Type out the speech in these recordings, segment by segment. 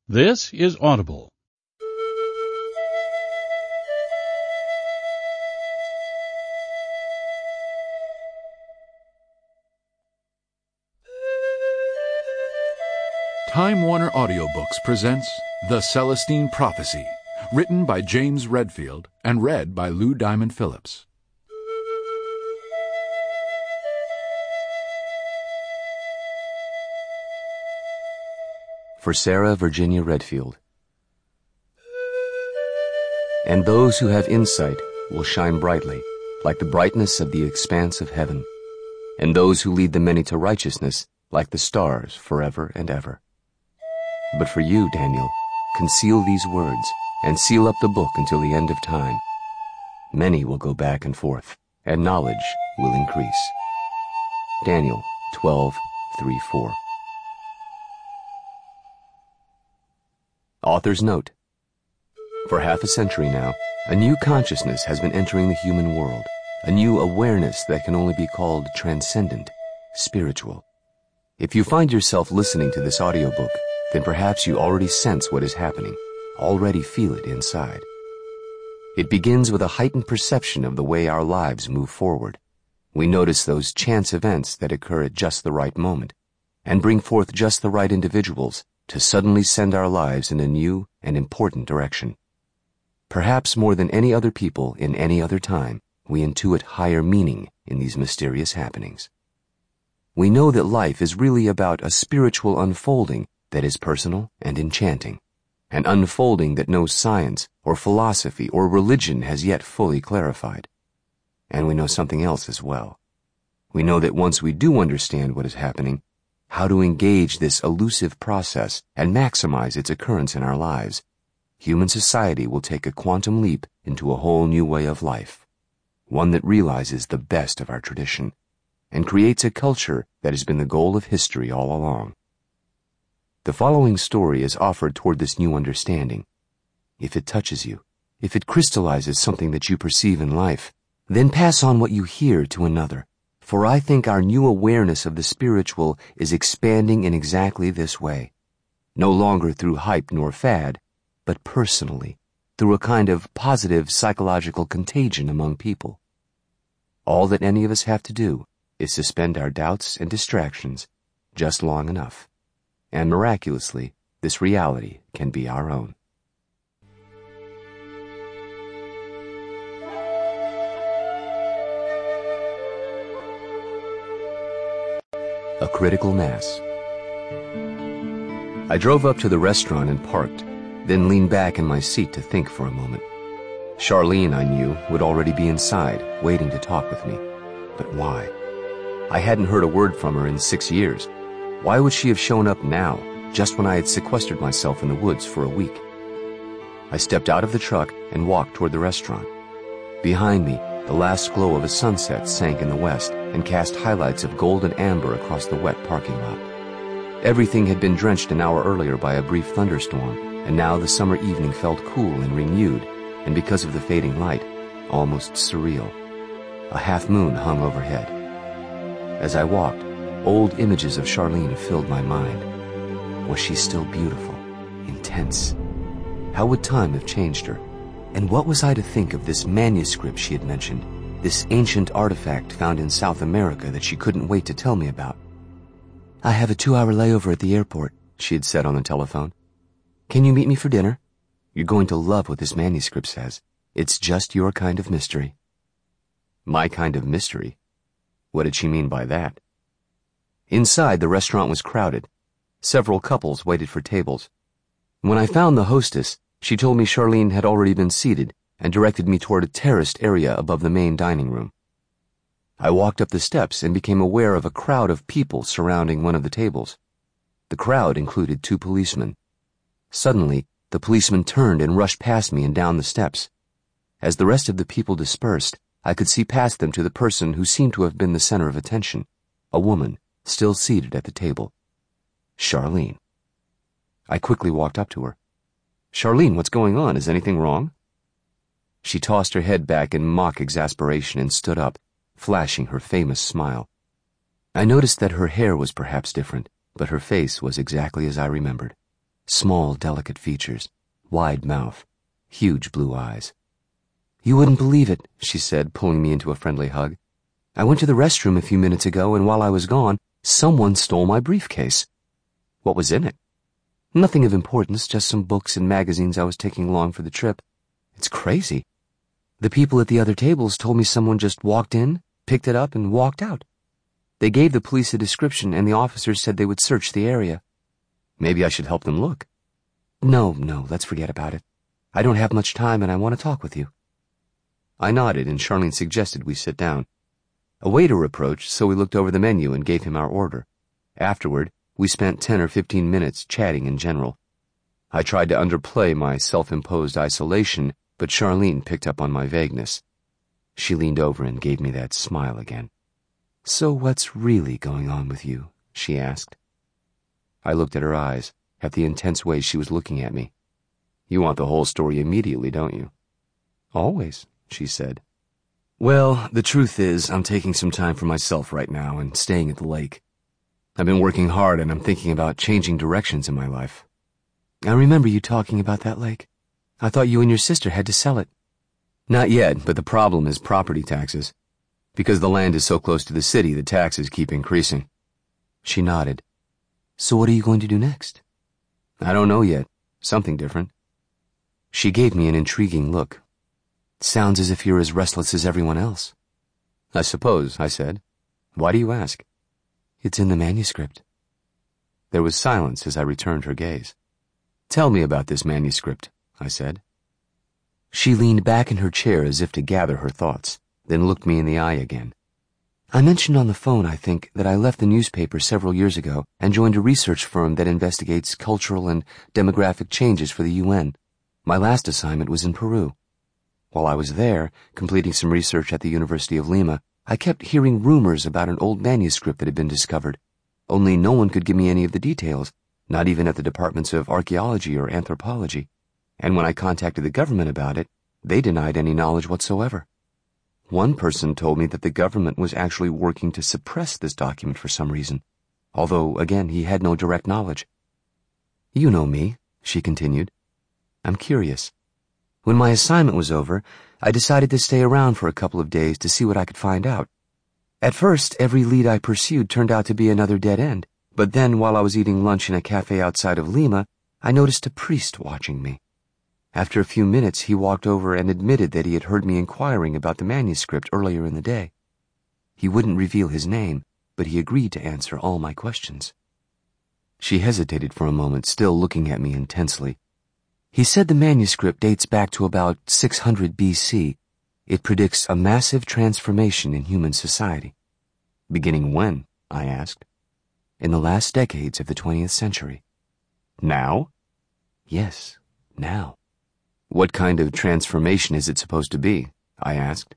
This is Audible. Time Warner Audiobooks presents The Celestine Prophecy, written by James Redfield and read by Lou Diamond Phillips. For Sarah Virginia Redfield. And those who have insight will shine brightly, like the brightness of the expanse of heaven, and those who lead the many to righteousness, like the stars forever and ever. But for you, Daniel, conceal these words, and seal up the book until the end of time. Many will go back and forth, and knowledge will increase. Daniel 12:3-4. Author's note. For half a century now, a new consciousness has been entering the human world, a new awareness that can only be called transcendent, spiritual. If you find yourself listening to this audiobook, then perhaps you already sense what is happening, already feel it inside. It begins with a heightened perception of the way our lives move forward. We notice those chance events that occur at just the right moment, and bring forth just the right individuals to suddenly send our lives in a new and important direction. Perhaps more than any other people in any other time, we intuit higher meaning in these mysterious happenings. We know that life is really about a spiritual unfolding that is personal and enchanting, an unfolding that no science or philosophy or religion has yet fully clarified. And we know something else as well. We know that once we do understand what is happening, how to engage this elusive process and maximize its occurrence in our lives, human society will take a quantum leap into a whole new way of life, one that realizes the best of our tradition and creates a culture that has been the goal of history all along. The following story is offered toward this new understanding. If it touches you, if it crystallizes something that you perceive in life, then pass on what you hear to another. For I think our new awareness of the spiritual is expanding in exactly this way. No longer through hype nor fad, but personally, through a kind of positive psychological contagion among people. All that any of us have to do is suspend our doubts and distractions just long enough. And miraculously, this reality can be our own. A critical mass. I drove up to the restaurant and parked, then leaned back in my seat to think for a moment. Charlene, I knew, would already be inside, waiting to talk with me. But why? I hadn't heard a word from her in 6 years. Why would she have shown up now, just when I had sequestered myself in the woods for a week? I stepped out of the truck and walked toward the restaurant. Behind me, the last glow of a sunset sank in the west and cast highlights of gold and amber across the wet parking lot. Everything had been drenched an hour earlier by a brief thunderstorm, and now the summer evening felt cool and renewed, and because of the fading light, almost surreal. A half moon hung overhead. As I walked, old images of Charlene filled my mind. Was she still beautiful, intense? How would time have changed her? And what was I to think of this manuscript she had mentioned, this ancient artifact found in South America that she couldn't wait to tell me about? I have a 2-hour layover at the airport, she had said on the telephone. Can you meet me for dinner? You're going to love what this manuscript says. It's just your kind of mystery. My kind of mystery? What did she mean by that? Inside, the restaurant was crowded. Several couples waited for tables. When I found the hostess, she told me Charlene had already been seated and directed me toward a terraced area above the main dining room. I walked up the steps and became aware of a crowd of people surrounding one of the tables. The crowd included 2 policemen. Suddenly, the policeman turned and rushed past me and down the steps. As the rest of the people dispersed, I could see past them to the person who seemed to have been the center of attention, a woman still seated at the table. Charlene. I quickly walked up to her. Charlene, what's going on? Is anything wrong? She tossed her head back in mock exasperation and stood up, flashing her famous smile. I noticed that her hair was perhaps different, but her face was exactly as I remembered. Small, delicate features, wide mouth, huge blue eyes. "You wouldn't believe it," she said, pulling me into a friendly hug. "I went to the restroom a few minutes ago, and while I was gone, someone stole my briefcase." "What was in it?" "Nothing of importance, just some books and magazines I was taking along for the trip." "It's crazy. The people at the other tables told me someone just walked in, picked it up, and walked out. They gave the police a description, and the officers said they would search the area." "Maybe I should help them look." No, let's forget about it. I don't have much time, and I want to talk with you." I nodded, and Charlene suggested we sit down. A waiter approached, so we looked over the menu and gave him our order. Afterward, we spent 10 or 15 minutes chatting in general. I tried to underplay my self-imposed isolation, but Charlene picked up on my vagueness. She leaned over and gave me that smile again. "So what's really going on with you?" she asked. I looked at her eyes, at the intense way she was looking at me. "You want the whole story immediately, don't you?" "Always," she said. "Well, the truth is, I'm taking some time for myself right now and staying at the lake. I've been working hard, and I'm thinking about changing directions in my life." "I remember you talking about that lake. I thought you and your sister had to sell it." "Not yet, but the problem is property taxes. Because the land is so close to the city, the taxes keep increasing." She nodded. "So what are you going to do next?" "I don't know yet. Something different." She gave me an intriguing look. "Sounds as if you're as restless as everyone else." "I suppose," I said. "Why do you ask?" "It's in the manuscript." There was silence as I returned her gaze. "Tell me about this manuscript," I said. She leaned back in her chair as if to gather her thoughts, then looked me in the eye again. "I mentioned on the phone, I think, that I left the newspaper several years ago and joined a research firm that investigates cultural and demographic changes for the UN. My last assignment was in Peru. While I was there, completing some research at the University of Lima, I kept hearing rumors about an old manuscript that had been discovered. Only no one could give me any of the details, not even at the departments of archaeology or anthropology. And when I contacted the government about it, they denied any knowledge whatsoever. One person told me that the government was actually working to suppress this document for some reason, although, again, he had no direct knowledge. "You know me," she continued. "I'm curious. When my assignment was over, I decided to stay around for a couple of days to see what I could find out. At first, every lead I pursued turned out to be another dead end, but then while I was eating lunch in a cafe outside of Lima, I noticed a priest watching me. After a few minutes, he walked over and admitted that he had heard me inquiring about the manuscript earlier in the day. He wouldn't reveal his name, but he agreed to answer all my questions." She hesitated for a moment, still looking at me intensely. "He said the manuscript dates back to about 600 BC. It predicts a massive transformation in human society." "Beginning when?" I asked. "In the last decades of the 20th century. "Now?" "Yes, now." "What kind of transformation is it supposed to be?" I asked.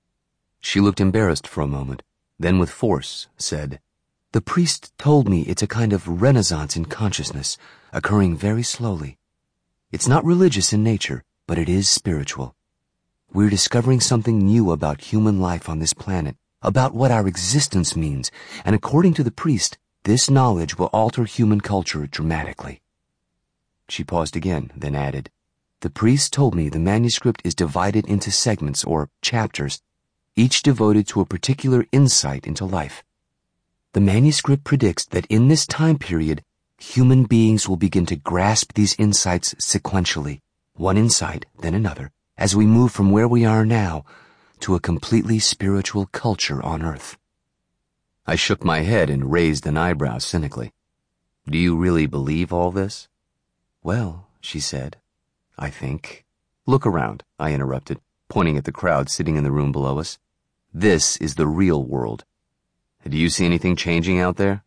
She looked embarrassed for a moment, then with force said, "The priest told me it's a kind of renaissance in consciousness, occurring very slowly. It's not religious in nature, but it is spiritual. We're discovering something new about human life on this planet, about what our existence means, and according to the priest, this knowledge will alter human culture dramatically." She paused again, then added, "The priest told me the manuscript is divided into segments or chapters, each devoted to a particular insight into life. The manuscript predicts that in this time period, human beings will begin to grasp these insights sequentially, one insight, then another, as we move from where we are now to a completely spiritual culture on Earth." I shook my head and raised an eyebrow cynically. "Do you really believe all this?" "Well," she said, "I think—" "Look around," I interrupted, pointing at the crowd sitting in the room below us. "This is the real world. Do you see anything changing out there?"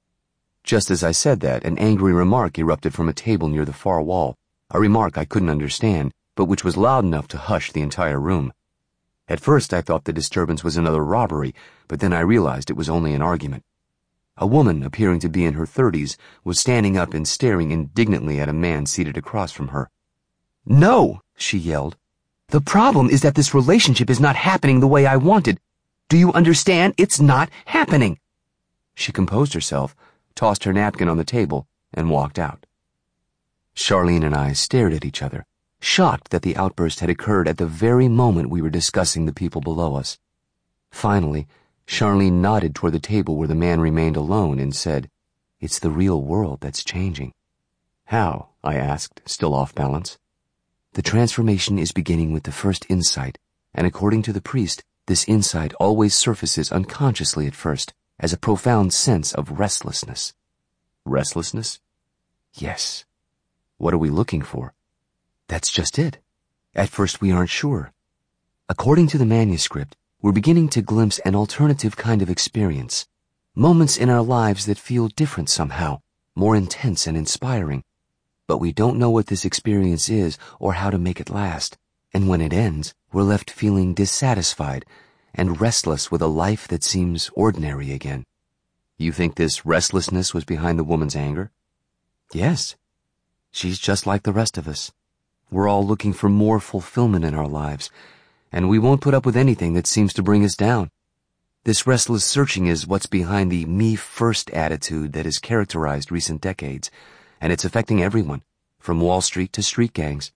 Just as I said that, an angry remark erupted from a table near the far wall, a remark I couldn't understand, but which was loud enough to hush the entire room. At first I thought the disturbance was another robbery, but then I realized it was only an argument. A woman, appearing to be in her 30s, was standing up and staring indignantly at a man seated across from her. "No!" she yelled. "The problem is that this relationship is not happening the way I wanted. Do you understand? It's not happening." She composed herself, tossed her napkin on the table, and walked out. Charlene and I stared at each other, shocked that the outburst had occurred at the very moment we were discussing the people below us. Finally, Charlene nodded toward the table where the man remained alone and said, "It's the real world that's changing." "How?" I asked, still off balance. "The transformation is beginning with the first insight, and according to the priest, this insight always surfaces unconsciously at first, as a profound sense of restlessness." Restlessness? Yes. What are we looking for? That's just it. At first we aren't sure. According to the manuscript, we're beginning to glimpse an alternative kind of experience. Moments in our lives that feel different somehow, more intense and inspiring. But we don't know what this experience is or how to make it last. And when it ends, we're left feeling dissatisfied and restless with a life that seems ordinary again. You think this restlessness was behind the woman's anger? Yes. She's just like the rest of us. We're all looking for more fulfillment in our lives, and we won't put up with anything that seems to bring us down. This restless searching is what's behind the me-first attitude that has characterized recent decades, and it's affecting everyone, from Wall Street to street gangs.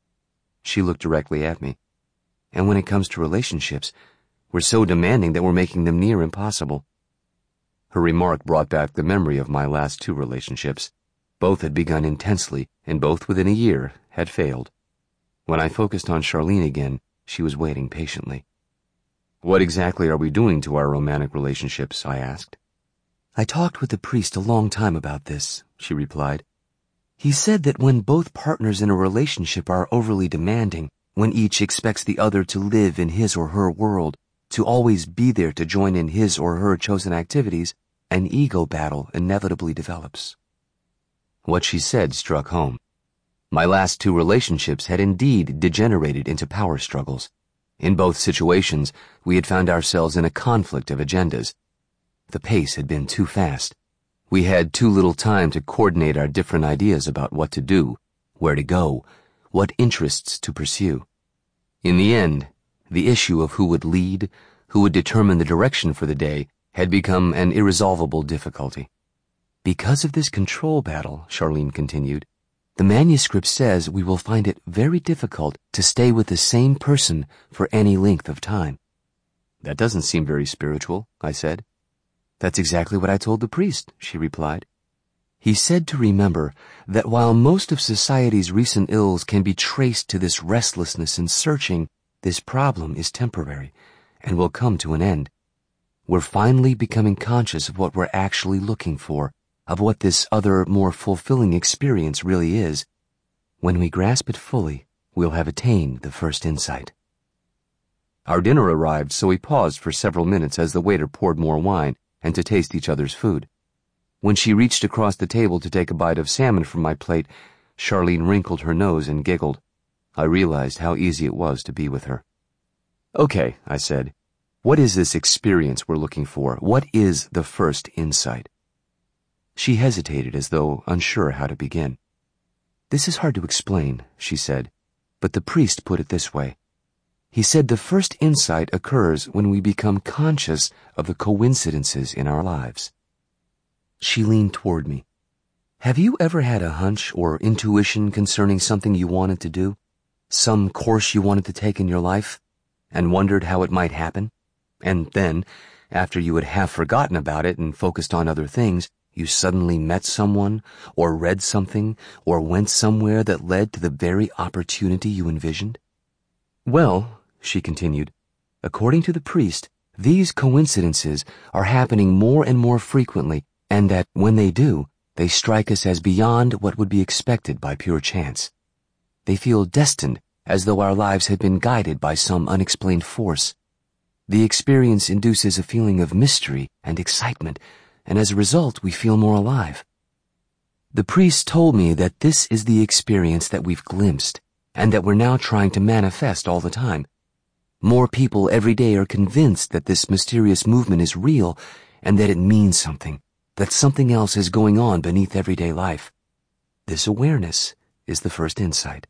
She looked directly at me. And when it comes to relationships, we're so demanding that we're making them near impossible. Her remark brought back the memory of my last 2 relationships. Both had begun intensely, and both within a year had failed. When I focused on Charlene again, she was waiting patiently. "What exactly are we doing to our romantic relationships?" I asked. "I talked with the priest a long time about this," she replied. "He said that when both partners in a relationship are overly demanding, when each expects the other to live in his or her world, to always be there to join in his or her chosen activities, an ego battle inevitably develops." What she said struck home. My last 2 relationships had indeed degenerated into power struggles. In both situations, we had found ourselves in a conflict of agendas. The pace had been too fast. We had too little time to coordinate our different ideas about what to do, where to go, what interests to pursue. In the end, the issue of who would lead, who would determine the direction for the day, had become an irresolvable difficulty. "Because of this control battle," Charlene continued, "the manuscript says we will find it very difficult to stay with the same person for any length of time." "That doesn't seem very spiritual," I said. "That's exactly what I told the priest," she replied. "He said to remember that while most of society's recent ills can be traced to this restlessness and searching, this problem is temporary and will come to an end. We're finally becoming conscious of what we're actually looking for, of what this other, more fulfilling experience really is. When we grasp it fully, we'll have attained the first insight." Our dinner arrived, so we paused for several minutes as the waiter poured more wine and to taste each other's food. When she reached across the table to take a bite of salmon from my plate, Charlene wrinkled her nose and giggled. I realized how easy it was to be with her. "Okay," I said. "What is this experience we're looking for? What is the first insight?" She hesitated as though unsure how to begin. "This is hard to explain," she said, "but the priest put it this way. He said the first insight occurs when we become conscious of the coincidences in our lives." She leaned toward me. "Have you ever had a hunch or intuition concerning something you wanted to do? Some course you wanted to take in your life, and wondered how it might happen? And then, after you had half forgotten about it and focused on other things, you suddenly met someone, or read something, or went somewhere that led to the very opportunity you envisioned? Well," she continued, "according to the priest, these coincidences are happening more and more frequently, and that, when they do, they strike us as beyond what would be expected by pure chance. They feel destined, as though our lives had been guided by some unexplained force. The experience induces a feeling of mystery and excitement, and as a result, we feel more alive. The priest told me that this is the experience that we've glimpsed, and that we're now trying to manifest all the time. More people every day are convinced that this mysterious movement is real, and that it means something, that something else is going on beneath everyday life. This awareness is the first insight."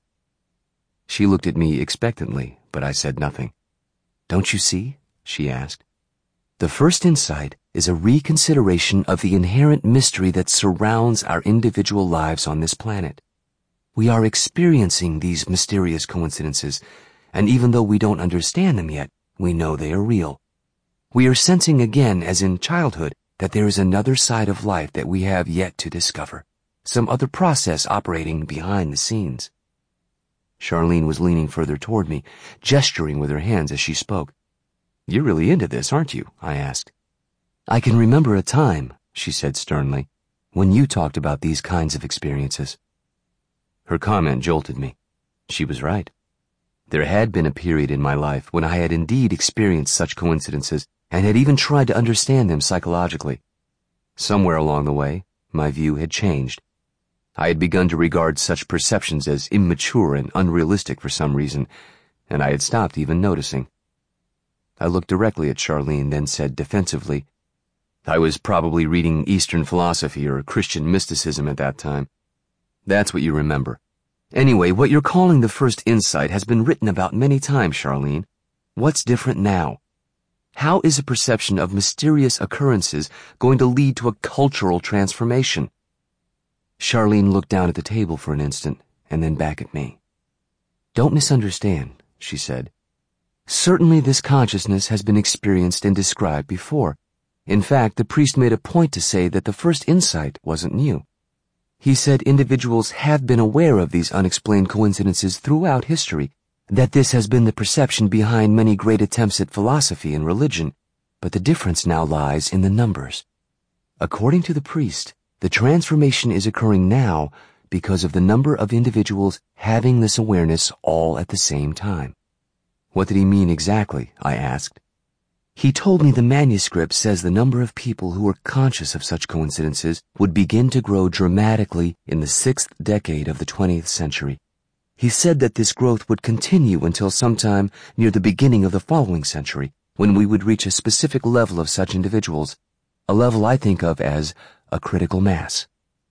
She looked at me expectantly, but I said nothing. "Don't you see?" she asked. "The first insight is a reconsideration of the inherent mystery that surrounds our individual lives on this planet. We are experiencing these mysterious coincidences, and even though we don't understand them yet, we know they are real. We are sensing again, as in childhood, that there is another side of life that we have yet to discover, some other process operating behind the scenes. Charlene was leaning further toward me, gesturing with her hands as she spoke. "You're really into this, aren't you?" I asked. "I can remember a time," she said sternly, "when you talked about these kinds of experiences." Her comment jolted me. She was right. There had been a period in my life when I had indeed experienced such coincidences and had even tried to understand them psychologically. Somewhere along the way, my view had changed. I had begun to regard such perceptions as immature and unrealistic for some reason, and I had stopped even noticing. I looked directly at Charlene, then said defensively, "I was probably reading Eastern philosophy or Christian mysticism at that time. That's what you remember. Anyway, what you're calling the first insight has been written about many times, Charlene. What's different now? How is a perception of mysterious occurrences going to lead to a cultural transformation?" Charlene looked down at the table for an instant and then back at me. "Don't misunderstand," she said. "Certainly this consciousness has been experienced and described before. In fact, the priest made a point to say that the first insight wasn't new. He said individuals have been aware of these unexplained coincidences throughout history, that this has been the perception behind many great attempts at philosophy and religion, but the difference now lies in the numbers. According to the priest, the transformation is occurring now because of the number of individuals having this awareness all at the same time." "What did he mean exactly?" I asked. "He told me the manuscript says the number of people who are conscious of such coincidences would begin to grow dramatically in the 6th decade of the 20th century. He said that this growth would continue until sometime near the beginning of the following century, when we would reach a specific level of such individuals, a level I think of as a critical mass.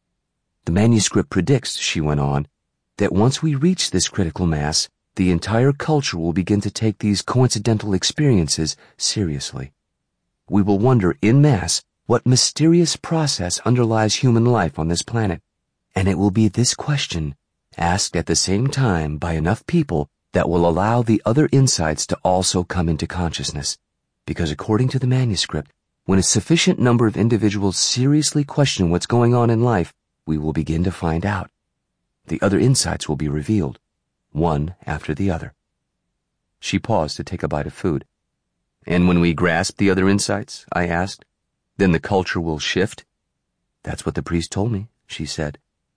The manuscript predicts," she went on, "that once we reach this critical mass, the entire culture will begin to take these coincidental experiences seriously. We will wonder en masse what mysterious process underlies human life on this planet, and it will be this question, asked at the same time by enough people, that will allow the other insights to also come into consciousness, because according to the manuscript, when a sufficient number of individuals seriously question what's going on in life, we will begin to find out. The other insights will be revealed, one after the other." She paused to take a bite of food. "And when we grasp the other insights," I asked, "then the culture will shift?" "That's what the priest told me," she said.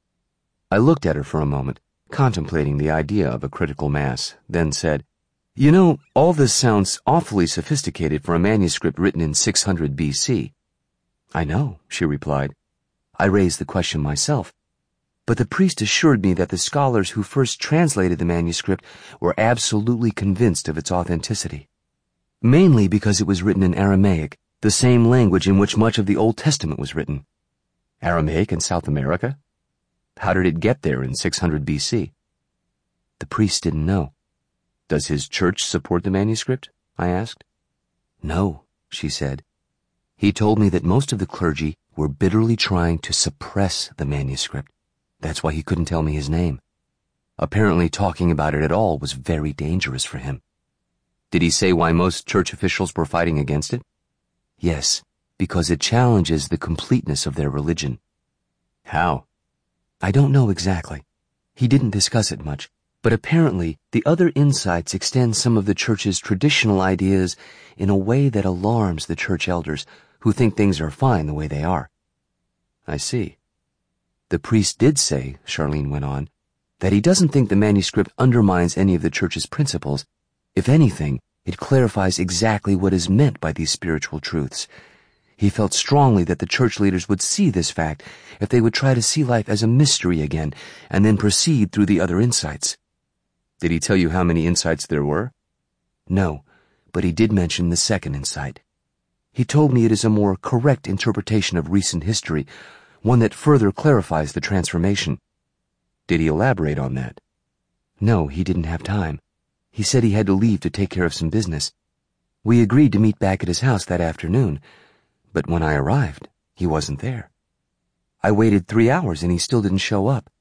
I looked at her for a moment, contemplating the idea of a critical mass, then said, "You know, all this sounds awfully sophisticated for a manuscript written in 600 BC. "I know," she replied. I raised the question myself, but the priest assured me that the scholars who first translated the manuscript were absolutely convinced of its authenticity, mainly because it was written in Aramaic, the same language in which much of the Old Testament was written. Aramaic in South America? How did it get there in 600 BC? The priest didn't know. "Does his church support the manuscript?" I asked. "No," she said. "He told me that most of the clergy were bitterly trying to suppress the manuscript. That's why he couldn't tell me his name. Apparently talking about it at all was very dangerous for him." "Did he say why most church officials were fighting against it?" "Yes, because it challenges the completeness of their religion." "How?" "I don't know exactly. He didn't discuss it much, but apparently the other insights extend some of the church's traditional ideas in a way that alarms the church elders, who think things are fine the way they are." "I see." "The priest did say," Charlene went on, "that he doesn't think the manuscript undermines any of the church's principles. If anything, it clarifies exactly what is meant by these spiritual truths. He felt strongly that the church leaders would see this fact if they would try to see life as a mystery again and then proceed through the other insights." "Did he tell you how many insights there were?" "No, but he did mention the second insight. He told me it is a more correct interpretation of recent history, one that further clarifies the transformation." "Did he elaborate on that?" "No, he didn't have time. He said he had to leave to take care of some business. We agreed to meet back at his house that afternoon, but when I arrived, he wasn't there. I waited 3 hours and he still didn't show up.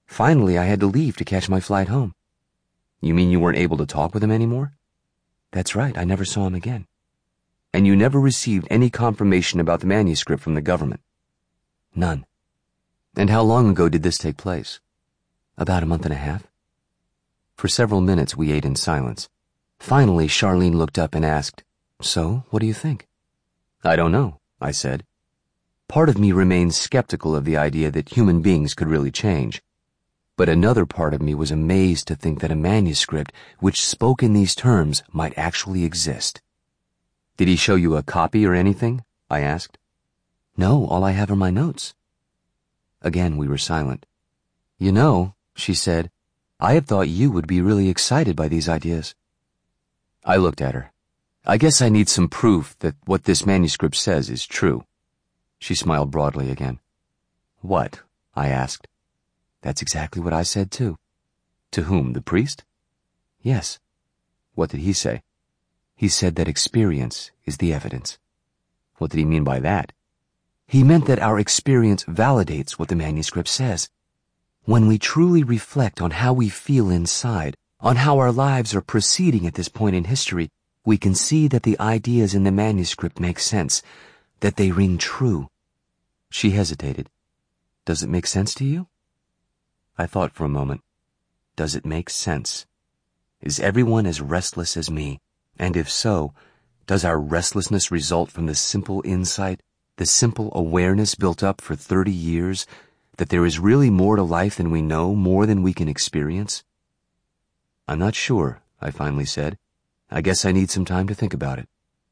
Finally, I had to leave to catch my flight home. You mean you weren't able to talk with him anymore? That's right, I never saw him again. And you never received any confirmation about the manuscript from the government? None. And how long ago did this take place? About a month and a half. For several minutes we ate in silence. Finally, Charlene looked up and asked, "So, what do you think?" "I don't know," I said. Part of me remained skeptical of the idea that human beings could really change. But another part of me was amazed to think that a manuscript which spoke in these terms might actually exist. "Did he show you a copy or anything?" I asked. "No, all I have are my notes." Again we were silent. "You know," she said, "I had thought you would be really excited by these ideas." I looked at her. "I guess I need some proof that what this manuscript says is true." She smiled broadly again. "What?" I asked. "That's exactly what I said too." "To whom, the priest?" "Yes." "What did he say?" "He said that experience is the evidence." "What did he mean by that?" "He meant that our experience validates what the manuscript says. When we truly reflect on how we feel inside, on how our lives are proceeding at this point in history, we can see that the ideas in the manuscript make sense, that they ring true." She hesitated. "Does it make sense to you?" I thought for a moment. Does it make sense? Is everyone as restless as me? And if so, does our restlessness result from the simple insight, the simple awareness built up for 30 years, that there is really more to life than we know, more than we can experience? "I'm not sure," I finally said. "I guess I need some time to think about it."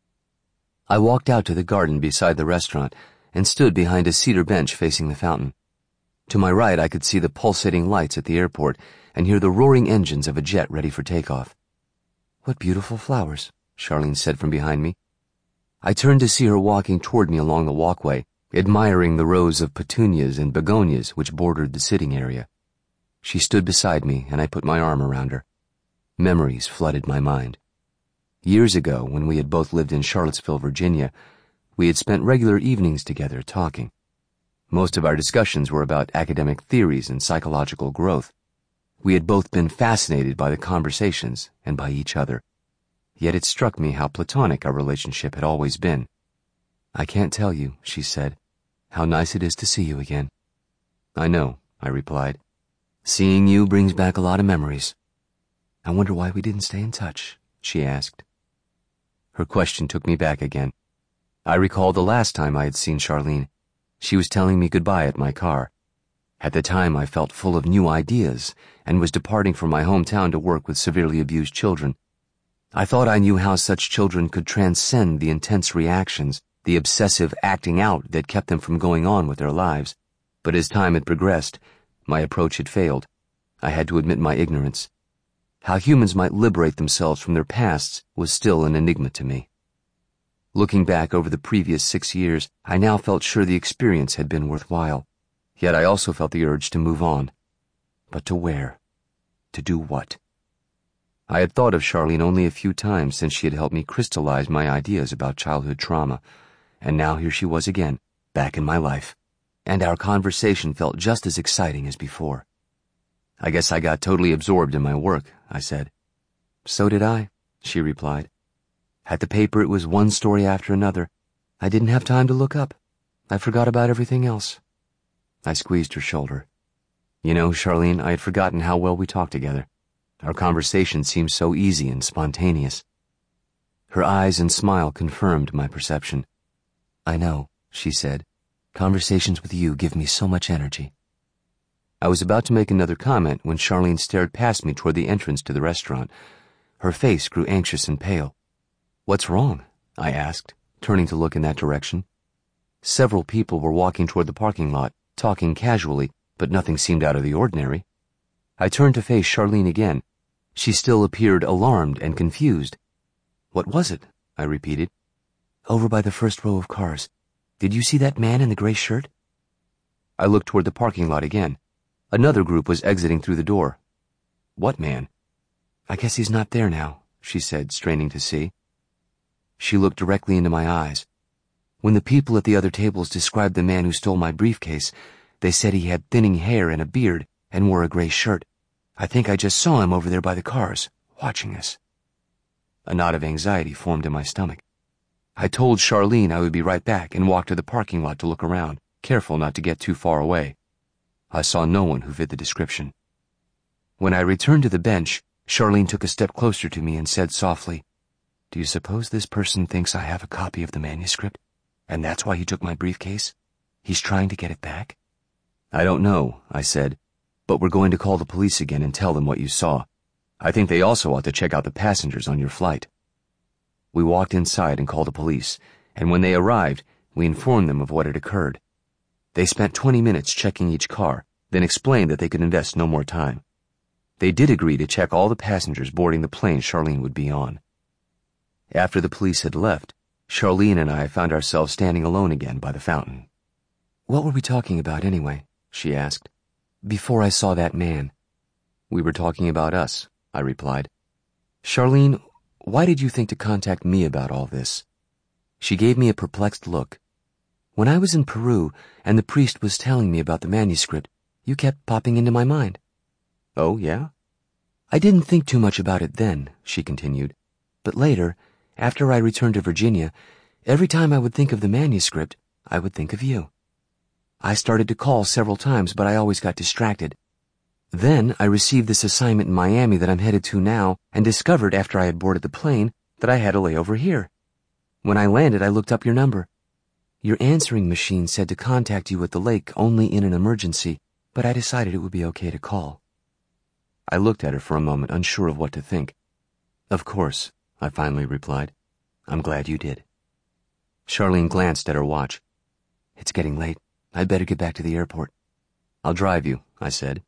I walked out to the garden beside the restaurant and stood behind a cedar bench facing the fountain. To my right, I could see the pulsating lights at the airport and hear the roaring engines of a jet ready for takeoff. "What beautiful flowers," Charlene said from behind me. I turned to see her walking toward me along the walkway, admiring the rows of petunias and begonias which bordered the sitting area. She stood beside me, and I put my arm around her. Memories flooded my mind. Years ago, when we had both lived in Charlottesville, Virginia, we had spent regular evenings together talking. Most of our discussions were about academic theories and psychological growth. We had both been fascinated by the conversations and by each other. Yet it struck me how platonic our relationship had always been. "I can't tell you," she said, "how nice it is to see you again." "I know," I replied. "Seeing you brings back a lot of memories." "I wonder why we didn't stay in touch," she asked. Her question took me back again. I recalled the last time I had seen Charlene. She was telling me goodbye at my car. At the time, I felt full of new ideas and was departing from my hometown to work with severely abused children. I thought I knew how such children could transcend the intense reactions, the obsessive acting out that kept them from going on with their lives. But as time had progressed, my approach had failed. I had to admit my ignorance. How humans might liberate themselves from their pasts was still an enigma to me. Looking back over the previous 6 years, I now felt sure the experience had been worthwhile. Yet I also felt the urge to move on. But to where? To do what? I had thought of Charlene only a few times since she had helped me crystallize my ideas about childhood trauma, and now here she was again, back in my life, and our conversation felt just as exciting as before. "I guess I got totally absorbed in my work," I said. "So did I," she replied. "At the paper it was one story after another. I didn't have time to look up. I forgot about everything else." I squeezed her shoulder. "You know, Charlene, I had forgotten how well we talked together. Our conversation seemed so easy and spontaneous." Her eyes and smile confirmed my perception. "I know," she said. "Conversations with you give me so much energy." I was about to make another comment when Charlene stared past me toward the entrance to the restaurant. Her face grew anxious and pale. "What's wrong?" I asked, turning to look in that direction. Several people were walking toward the parking lot, talking casually, but nothing seemed out of the ordinary. I turned to face Charlene again. She still appeared alarmed and confused. "What was it?" I repeated. "Over by the first row of cars. Did you see that man in the gray shirt?" I looked toward the parking lot again. Another group was exiting through the door. "What man?" "I guess he's not there now," she said, straining to see. She looked directly into my eyes. When the people at the other tables described the man who stole my briefcase, they said he had thinning hair and a beard, and wore a gray shirt. I think I just saw him over there by the cars, watching us." A knot of anxiety formed in my stomach. I told Charlene I would be right back and walked to the parking lot to look around, careful not to get too far away. I saw no one who fit the description. When I returned to the bench, Charlene took a step closer to me and said softly, "Do you suppose this person thinks I have a copy of the manuscript, and that's why he took my briefcase? He's trying to get it back?" "I don't know," I said, "but we're going to call the police again and tell them what you saw. I think they also ought to check out the passengers on your flight." We walked inside and called the police, and when they arrived, we informed them of what had occurred. They spent 20 minutes checking each car, then explained that they could invest no more time. They did agree to check all the passengers boarding the plane Charlene would be on. After the police had left, Charlene and I found ourselves standing alone again by the fountain. "What were we talking about anyway?" she asked. "Before I saw that man." "We were talking about us," I replied. "Charlene, why did you think to contact me about all this?" She gave me a perplexed look. "When I was in Peru and the priest was telling me about the manuscript, you kept popping into my mind." "Oh, yeah?" "I didn't think too much about it then," she continued. "But later, after I returned to Virginia, every time I would think of the manuscript, I would think of you. I started to call several times, but I always got distracted. Then I received this assignment in Miami that I'm headed to now, and discovered after I had boarded the plane that I had a layover here. When I landed, I looked up your number. Your answering machine said to contact you at the lake only in an emergency, but I decided it would be okay to call." I looked at her for a moment, unsure of what to think. "Of course," I finally replied. "I'm glad you did." Charlene glanced at her watch. "It's getting late. I'd better get back to the airport." "I'll drive you," I said.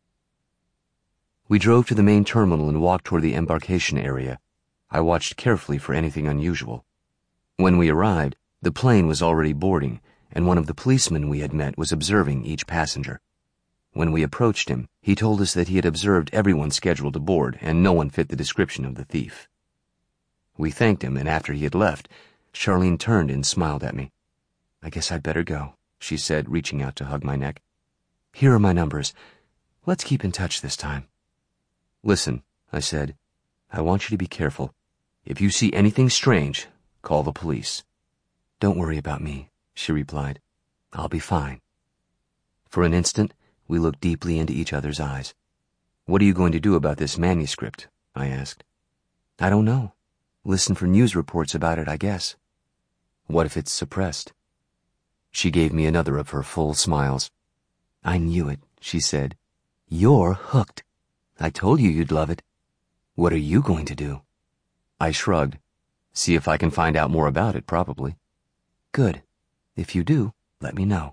We drove to the main terminal and walked toward the embarkation area. I watched carefully for anything unusual. When we arrived, the plane was already boarding, and one of the policemen we had met was observing each passenger. When we approached him, he told us that he had observed everyone scheduled to board, and no one fit the description of the thief. We thanked him, and after he had left, Charlene turned and smiled at me. "I guess I'd better go," she said, reaching out to hug my neck. "Here are my numbers. Let's keep in touch this time." "Listen," I said, "I want you to be careful. If you see anything strange, call the police." "Don't worry about me," she replied. "I'll be fine." For an instant, we looked deeply into each other's eyes. "What are you going to do about this manuscript?" I asked. "I don't know. Listen for news reports about it, I guess." "What if it's suppressed?" She gave me another of her full smiles. "I knew it," she said. "You're hooked. I told you you'd love it. What are you going to do?" I shrugged. "See if I can find out more about it, probably." "Good. If you do, let me know."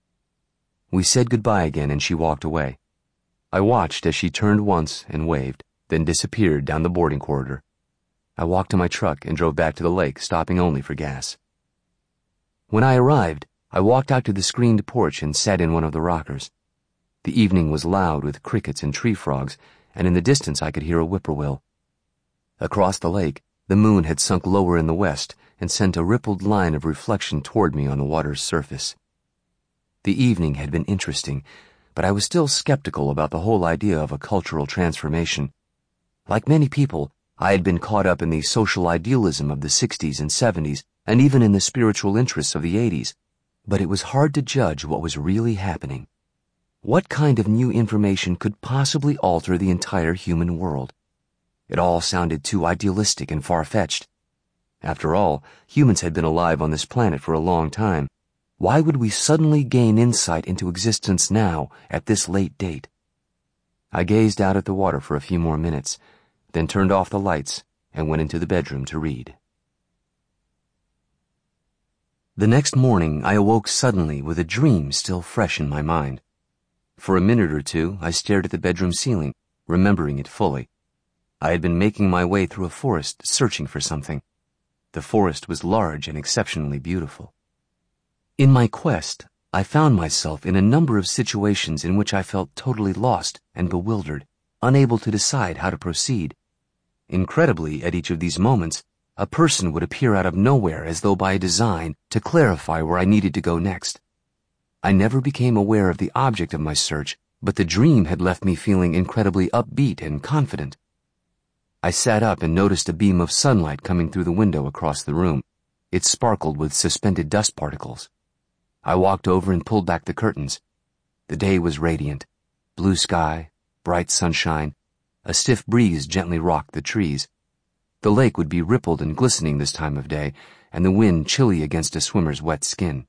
We said goodbye again and she walked away. I watched as she turned once and waved, then disappeared down the boarding corridor. I walked to my truck and drove back to the lake, stopping only for gas. When I arrived, I walked out to the screened porch and sat in one of the rockers. The evening was loud with crickets and tree frogs, and in the distance I could hear a whippoorwill. Across the lake, the moon had sunk lower in the west and sent a rippled line of reflection toward me on the water's surface. The evening had been interesting, but I was still skeptical about the whole idea of a cultural transformation. Like many people, I had been caught up in the social idealism of the 60s and 70s, and even in the spiritual interests of the 80s, but it was hard to judge what was really happening. What kind of new information could possibly alter the entire human world? It all sounded too idealistic and far-fetched. After all, humans had been alive on this planet for a long time. Why would we suddenly gain insight into existence now, at this late date? I gazed out at the water for a few more minutes, then turned off the lights and went into the bedroom to read. The next morning, I awoke suddenly with a dream still fresh in my mind. For a minute or two, I stared at the bedroom ceiling, remembering it fully. I had been making my way through a forest, searching for something. The forest was large and exceptionally beautiful. In my quest, I found myself in a number of situations in which I felt totally lost and bewildered, unable to decide how to proceed. Incredibly, at each of these moments, a person would appear out of nowhere as though by design to clarify where I needed to go next. I never became aware of the object of my search, but the dream had left me feeling incredibly upbeat and confident. I sat up and noticed a beam of sunlight coming through the window across the room. It sparkled with suspended dust particles. I walked over and pulled back the curtains. The day was radiant. Blue sky, bright sunshine. A stiff breeze gently rocked the trees. The lake would be rippled and glistening this time of day, and the wind chilly against a swimmer's wet skin.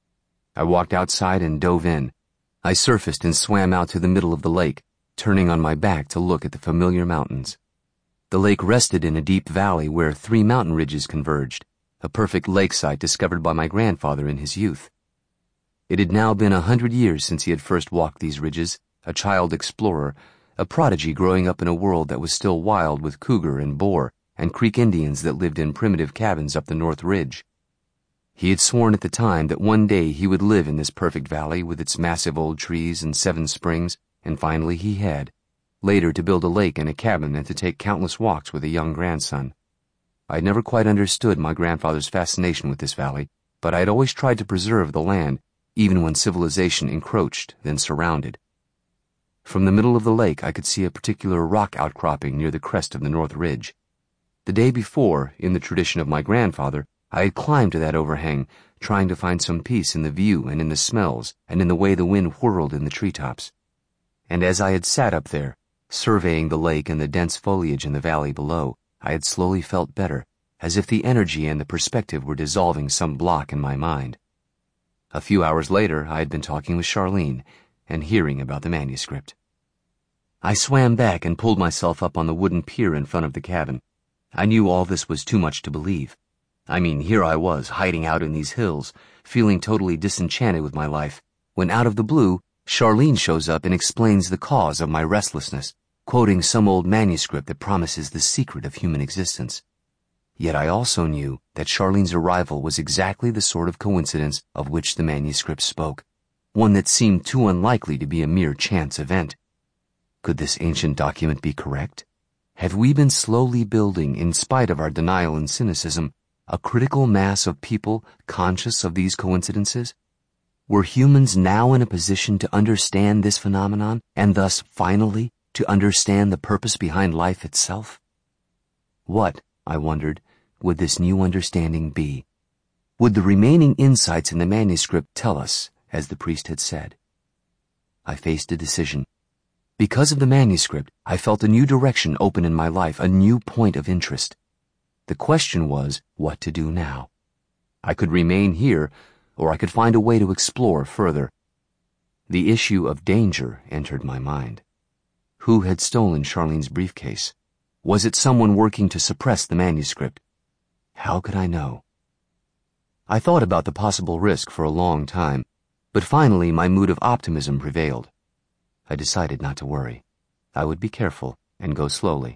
I walked outside and dove in. I surfaced and swam out to the middle of the lake, turning on my back to look at the familiar mountains. The lake rested in a deep valley where 3 mountain ridges converged, a perfect lakeside discovered by my grandfather in his youth. It had now been 100 years since he had first walked these ridges, a child explorer, a prodigy growing up in a world that was still wild with cougar and boar and Creek Indians that lived in primitive cabins up the North Ridge. He had sworn at the time that one day he would live in this perfect valley with its massive old trees and 7 springs, and finally he had. Later to build a lake and a cabin and to take countless walks with a young grandson. I had never quite understood my grandfather's fascination with this valley, but I had always tried to preserve the land, even when civilization encroached, then surrounded. From the middle of the lake I could see a particular rock outcropping near the crest of the North Ridge. The day before, in the tradition of my grandfather, I had climbed to that overhang, trying to find some peace in the view and in the smells and in the way the wind whirled in the treetops. And as I had sat up there, surveying the lake and the dense foliage in the valley below, I had slowly felt better, as if the energy and the perspective were dissolving some block in my mind. A few hours later, I had been talking with Charlene and hearing about the manuscript. I swam back and pulled myself up on the wooden pier in front of the cabin. I knew all this was too much to believe. I mean, here I was, hiding out in these hills, feeling totally disenchanted with my life, when out of the blue, Charlene shows up and explains the cause of my restlessness, quoting some old manuscript that promises the secret of human existence. Yet I also knew that Charlene's arrival was exactly the sort of coincidence of which the manuscript spoke, one that seemed too unlikely to be a mere chance event. Could this ancient document be correct? Have we been slowly building, in spite of our denial and cynicism, a critical mass of people conscious of these coincidences? Were humans now in a position to understand this phenomenon, and thus, finally, to understand the purpose behind life itself? What, I wondered, would this new understanding be? Would the remaining insights in the manuscript tell us, as the priest had said? I faced a decision. Because of the manuscript, I felt a new direction open in my life, a new point of interest. The question was, what to do now? I could remain here, or I could find a way to explore further. The issue of danger entered my mind. Who had stolen Charlene's briefcase? Was it someone working to suppress the manuscript? How could I know? I thought about the possible risk for a long time, but finally my mood of optimism prevailed. I decided not to worry. I would be careful and go slowly.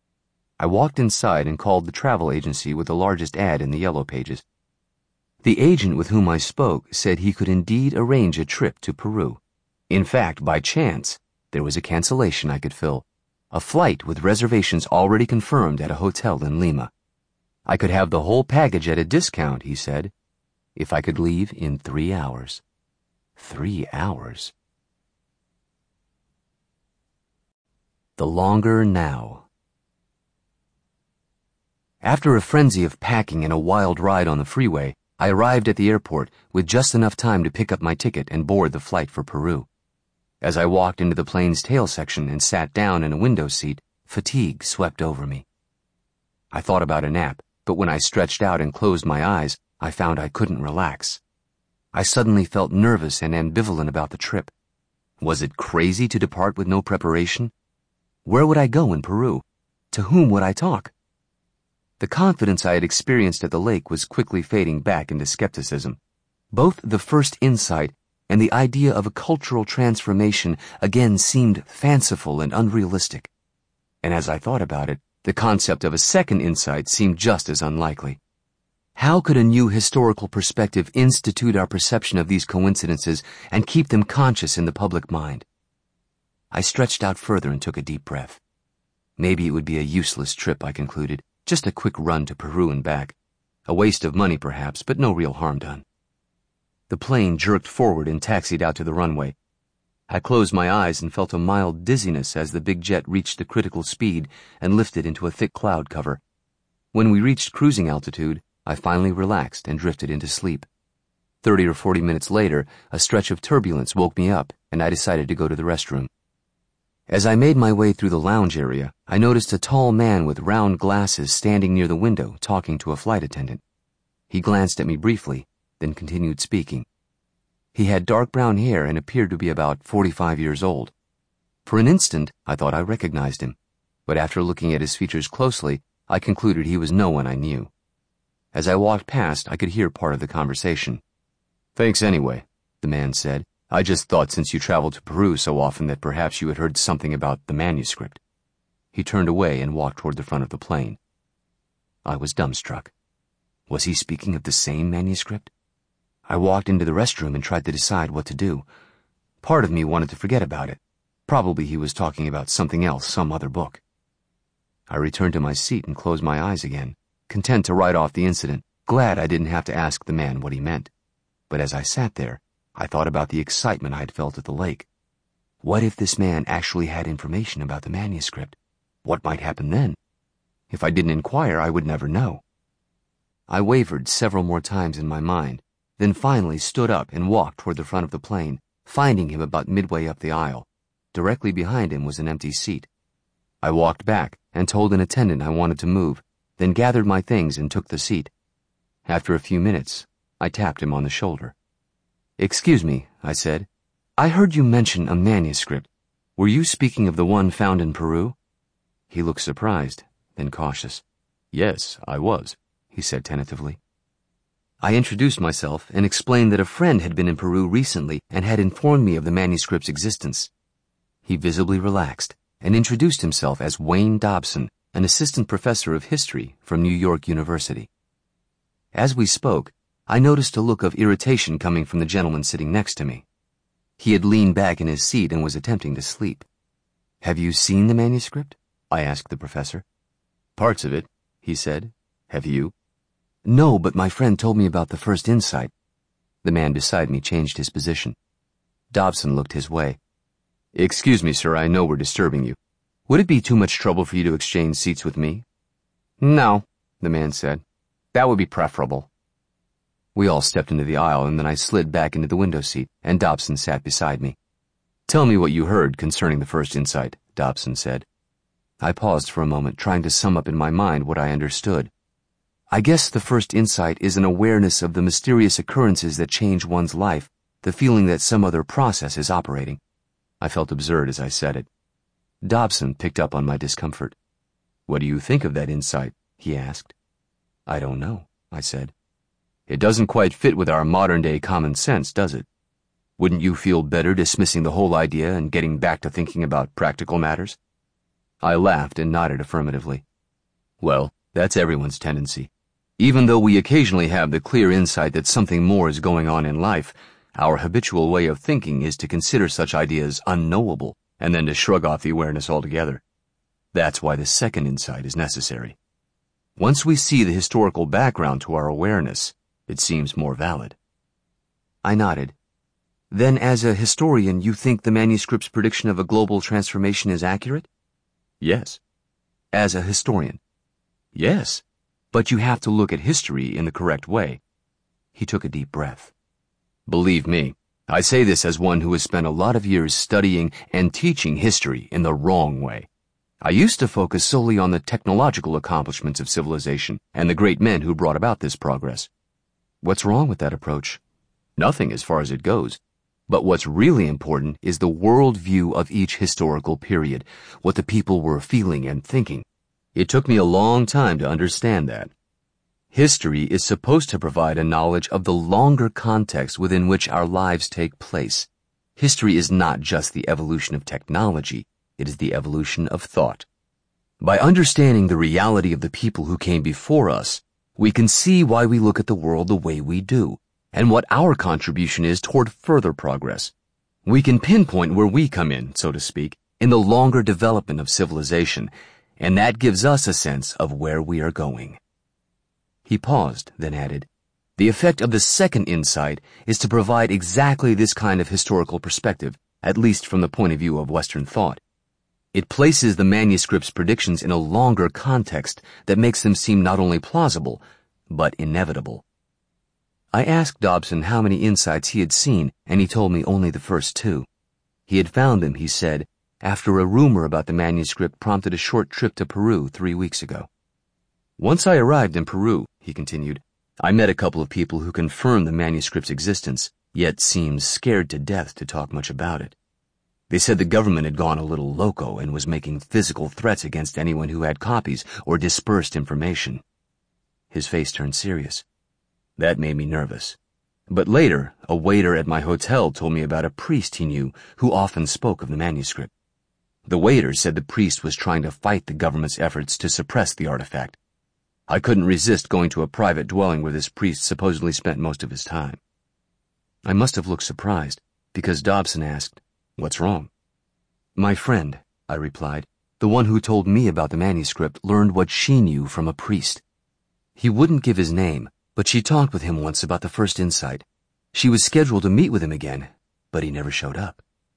I walked inside and called the travel agency with the largest ad in the Yellow Pages. The agent with whom I spoke said he could indeed arrange a trip to Peru. In fact, by chance, there was a cancellation I could fill, a flight with reservations already confirmed at a hotel in Lima. I could have the whole package at a discount, he said, if I could leave in 3 hours. 3 hours. The longer now. After a frenzy of packing and a wild ride on the freeway, I arrived at the airport with just enough time to pick up my ticket and board the flight for Peru. As I walked into the plane's tail section and sat down in a window seat, fatigue swept over me. I thought about a nap, but when I stretched out and closed my eyes, I found I couldn't relax. I suddenly felt nervous and ambivalent about the trip. Was it crazy to depart with no preparation? Where would I go in Peru? To whom would I talk? The confidence I had experienced at the lake was quickly fading back into skepticism. Both the first insight and the idea of a cultural transformation again seemed fanciful and unrealistic. And as I thought about it, the concept of a second insight seemed just as unlikely. How could a new historical perspective institute our perception of these coincidences and keep them conscious in the public mind? I stretched out further and took a deep breath. Maybe it would be a useless trip, I concluded, just a quick run to Peru and back. A waste of money perhaps, but no real harm done. The plane jerked forward and taxied out to the runway. I closed my eyes and felt a mild dizziness as the big jet reached the critical speed and lifted into a thick cloud cover. When we reached cruising altitude, I finally relaxed and drifted into sleep. 30 or 40 minutes later, a stretch of turbulence woke me up, and I decided to go to the restroom. As I made my way through the lounge area, I noticed a tall man with round glasses standing near the window talking to a flight attendant. He glanced at me briefly, then continued speaking. He had dark brown hair and appeared to be about 45 years old. For an instant, I thought I recognized him, but after looking at his features closely, I concluded he was no one I knew. As I walked past, I could hear part of the conversation. "Thanks anyway," the man said. "I just thought since you traveled to Peru so often that perhaps you had heard something about the manuscript." He turned away and walked toward the front of the plane. I was dumbstruck. Was he speaking of the same manuscript? I walked into the restroom and tried to decide what to do. Part of me wanted to forget about it. Probably he was talking about something else, some other book. I returned to my seat and closed my eyes again, content to write off the incident, glad I didn't have to ask the man what he meant. But as I sat there, I thought about the excitement I had felt at the lake. What if this man actually had information about the manuscript? What might happen then? If I didn't inquire, I would never know. I wavered several more times in my mind, then finally stood up and walked toward the front of the plane, finding him about midway up the aisle. Directly behind him was an empty seat. I walked back and told an attendant I wanted to move, then gathered my things and took the seat. After a few minutes, I tapped him on the shoulder. "Excuse me," I said. "I heard you mention a manuscript. Were you speaking of the one found in Peru?" He looked surprised, then cautious. "Yes, I was," he said tentatively. I introduced myself and explained that a friend had been in Peru recently and had informed me of the manuscript's existence. He visibly relaxed and introduced himself as Wayne Dobson, an assistant professor of history from New York University. As we spoke, I noticed a look of irritation coming from the gentleman sitting next to me. He had leaned back in his seat and was attempting to sleep. "Have you seen the manuscript?" I asked the professor. "Parts of it," he said. "Have you?" "No, but my friend told me about the first insight." The man beside me changed his position. Dobson looked his way. "Excuse me, sir, I know we're disturbing you. Would it be too much trouble for you to exchange seats with me?" "No," the man said. "That would be preferable." We all stepped into the aisle, and then I slid back into the window seat, and Dobson sat beside me. "Tell me what you heard concerning the first insight," Dobson said. I paused for a moment, trying to sum up in my mind what I understood. "I guess the first insight is an awareness of the mysterious occurrences that change one's life, the feeling that some other process is operating." I felt absurd as I said it. Dobson picked up on my discomfort. "What do you think of that insight?" he asked. "I don't know," I said. "It doesn't quite fit with our modern-day common sense, does it? Wouldn't you feel better dismissing the whole idea and getting back to thinking about practical matters?" I laughed and nodded affirmatively. "Well, that's everyone's tendency. Even though we occasionally have the clear insight that something more is going on in life, our habitual way of thinking is to consider such ideas unknowable and then to shrug off the awareness altogether. That's why the second insight is necessary. Once we see the historical background to our awareness, it seems more valid." I nodded. "Then as a historian, you think the manuscript's prediction of a global transformation is accurate?" "Yes." "As a historian?" "Yes. But you have to look at history in the correct way." He took a deep breath. "Believe me, I say this as one who has spent a lot of years studying and teaching history in the wrong way. I used to focus solely on the technological accomplishments of civilization and the great men who brought about this progress." "What's wrong with that approach?" "Nothing as far as it goes. But what's really important is the world view of each historical period, what the people were feeling and thinking. It took me a long time to understand that. History is supposed to provide a knowledge of the longer context within which our lives take place. History is not just the evolution of technology, it is the evolution of thought. By understanding the reality of the people who came before us, we can see why we look at the world the way we do, and what our contribution is toward further progress. We can pinpoint where we come in, so to speak, in the longer development of civilization, and that gives us a sense of where we are going." He paused, then added, "The effect of the second insight is to provide exactly this kind of historical perspective, at least from the point of view of Western thought. It places the manuscript's predictions in a longer context that makes them seem not only plausible, but inevitable. I asked Dobson how many insights he had seen, and he told me only the first 2. He had found them, he said, after a rumor about the manuscript prompted a short trip to Peru 3 weeks ago. Once I arrived in Peru, he continued, I met a couple of people who confirmed the manuscript's existence, yet seemed scared to death to talk much about it. They said the government had gone a little loco and was making physical threats against anyone who had copies or dispersed information. His face turned serious. That made me nervous. But later, a waiter at my hotel told me about a priest he knew who often spoke of the manuscript. The waiter said the priest was trying to fight the government's efforts to suppress the artifact. I couldn't resist going to a private dwelling where this priest supposedly spent most of his time. I must have looked surprised, because Dobson asked, "What's wrong?" "My friend," I replied, "the one who told me about the manuscript, learned what she knew from a priest. He wouldn't give his name, but she talked with him once about the first insight. She was scheduled to meet with him again, but he never showed up."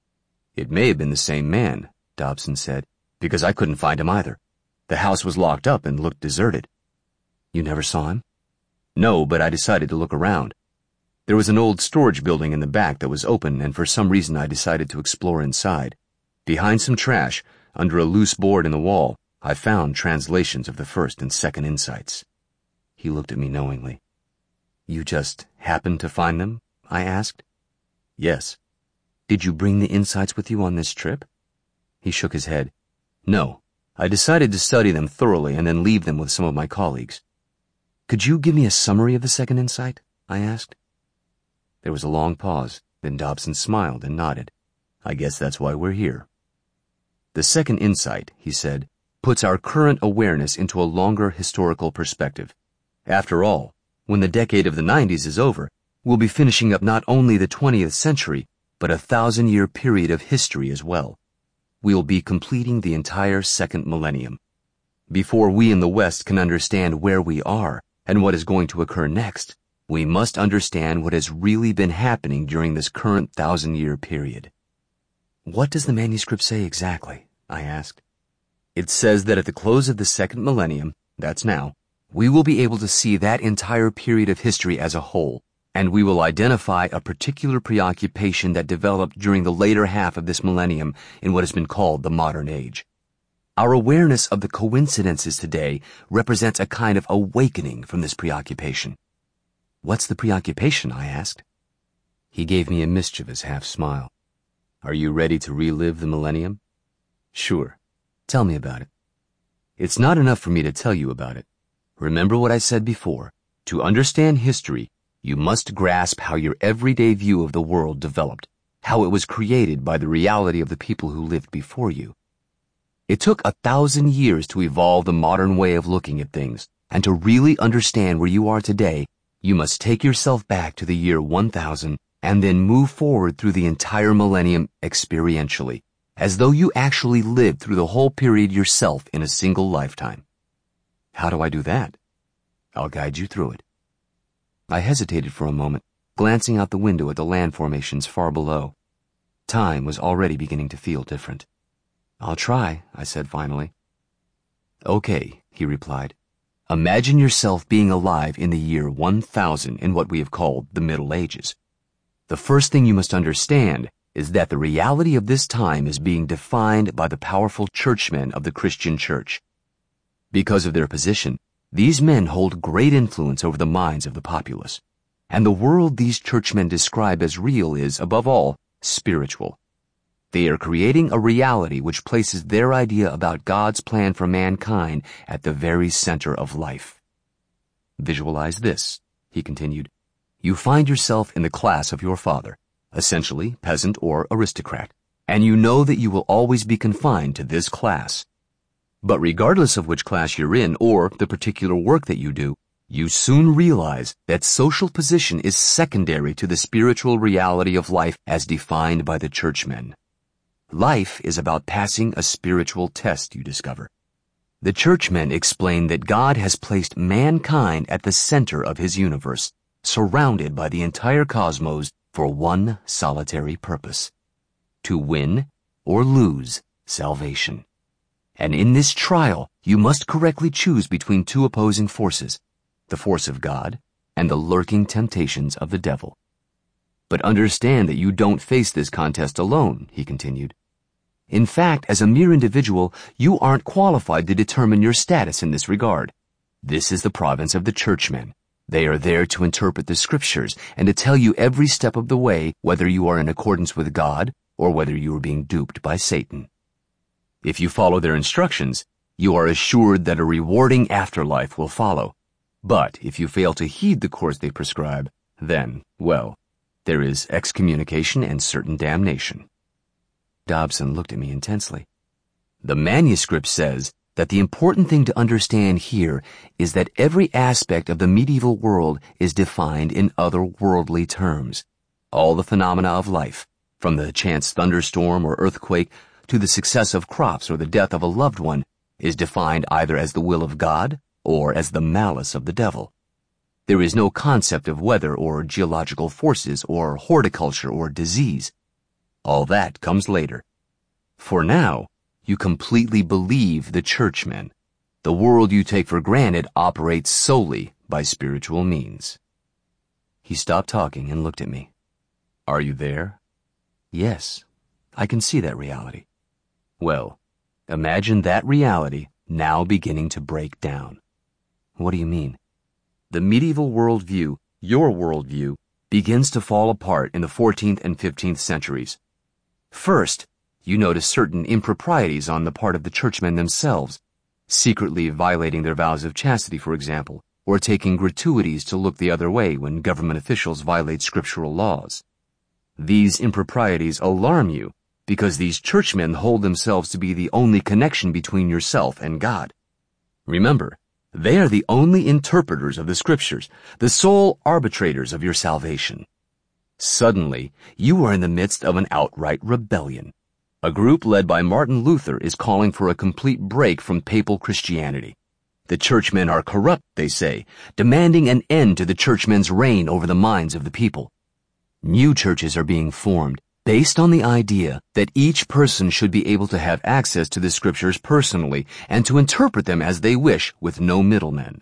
"It may have been the same man," Dobson said, "because I couldn't find him either. The house was locked up and looked deserted." "You never saw him?" "No, but I decided to look around. There was an old storage building in the back that was open, and for some reason I decided to explore inside. Behind some trash, under a loose board in the wall, I found translations of the first and second insights." He looked at me knowingly. "You just happened to find them?" I asked. "Yes." "Did you bring the insights with you on this trip?" He shook his head. "No. I decided to study them thoroughly and then leave them with some of my colleagues." "Could you give me a summary of the second insight?" I asked. There was a long pause, then Dobson smiled and nodded. "I guess that's why we're here." "The second insight," he said, "puts our current awareness into a longer historical perspective. After all, when the decade of the 90s is over, we'll be finishing up not only the 20th century, but a 1,000-year period of history as well. We'll be completing the entire second millennium. Before we in the West can understand where we are and what is going to occur next, we must understand what has really been happening during this current 1,000-year period." "What does the manuscript say exactly?" I asked. "It says that at the close of the second millennium, that's now, we will be able to see that entire period of history as a whole, and we will identify a particular preoccupation that developed during the later half of this millennium in what has been called the modern age. Our awareness of the coincidences today represents a kind of awakening from this preoccupation." "What's the preoccupation?" I asked. He gave me a mischievous half-smile. "Are you ready to relive the millennium?" "Sure. Tell me about it." "It's not enough for me to tell you about it. Remember what I said before. To understand history, you must grasp how your everyday view of the world developed, how it was created by the reality of the people who lived before you. It took 1,000 years to evolve the modern way of looking at things, and to really understand where you are today, you must take yourself back to the year 1000 and then move forward through the entire millennium experientially, as though you actually lived through the whole period yourself in a single lifetime." "How do I do that?" "I'll guide you through it." I hesitated for a moment, glancing out the window at the land formations far below. Time was already beginning to feel different. "I'll try," I said finally. "Okay," he replied. "Imagine yourself being alive in the year 1000 in what we have called the Middle Ages. The first thing you must understand is that the reality of this time is being defined by the powerful churchmen of the Christian Church. Because of their position, these men hold great influence over the minds of the populace, and the world these churchmen describe as real is, above all, spiritual. They are creating a reality which places their idea about God's plan for mankind at the very center of life. Visualize this," he continued. "You find yourself in the class of your father, essentially peasant or aristocrat, and you know that you will always be confined to this class. But regardless of which class you're in or the particular work that you do, you soon realize that social position is secondary to the spiritual reality of life as defined by the churchmen. Life is about passing a spiritual test, you discover. The churchmen explain that God has placed mankind at the center of his universe, surrounded by the entire cosmos for one solitary purpose: to win or lose salvation. And in this trial, you must correctly choose between two opposing forces, the force of God and the lurking temptations of the devil. But understand that you don't face this contest alone, he continued. In fact, as a mere individual, you aren't qualified to determine your status in this regard. This is the province of the churchmen. They are there to interpret the scriptures and to tell you every step of the way whether you are in accordance with God or whether you are being duped by Satan. If you follow their instructions, you are assured that a rewarding afterlife will follow. But if you fail to heed the course they prescribe, then, well, there is excommunication and certain damnation. Dobson looked at me intensely. The manuscript says that the important thing to understand here is that every aspect of the medieval world is defined in otherworldly terms. All the phenomena of life, from the chance thunderstorm or earthquake to the success of crops or the death of a loved one, is defined either as the will of God or as the malice of the devil. There is no concept of weather or geological forces or horticulture or disease. All that comes later. For now, you completely believe the churchmen. The world you take for granted operates solely by spiritual means. He stopped talking and looked at me. Are you there? Yes, I can see that reality. Well, imagine that reality now beginning to break down. What do you mean? The medieval worldview, your worldview, begins to fall apart in the 14th and 15th centuries. First, you notice certain improprieties on the part of the churchmen themselves, secretly violating their vows of chastity, for example, or taking gratuities to look the other way when government officials violate scriptural laws. These improprieties alarm you because these churchmen hold themselves to be the only connection between yourself and God. Remember, they are the only interpreters of the scriptures, the sole arbitrators of your salvation. Suddenly, you are in the midst of an outright rebellion. A group led by Martin Luther is calling for a complete break from papal Christianity. The churchmen are corrupt, they say, demanding an end to the churchmen's reign over the minds of the people. New churches are being formed based on the idea that each person should be able to have access to the scriptures personally and to interpret them as they wish with no middlemen.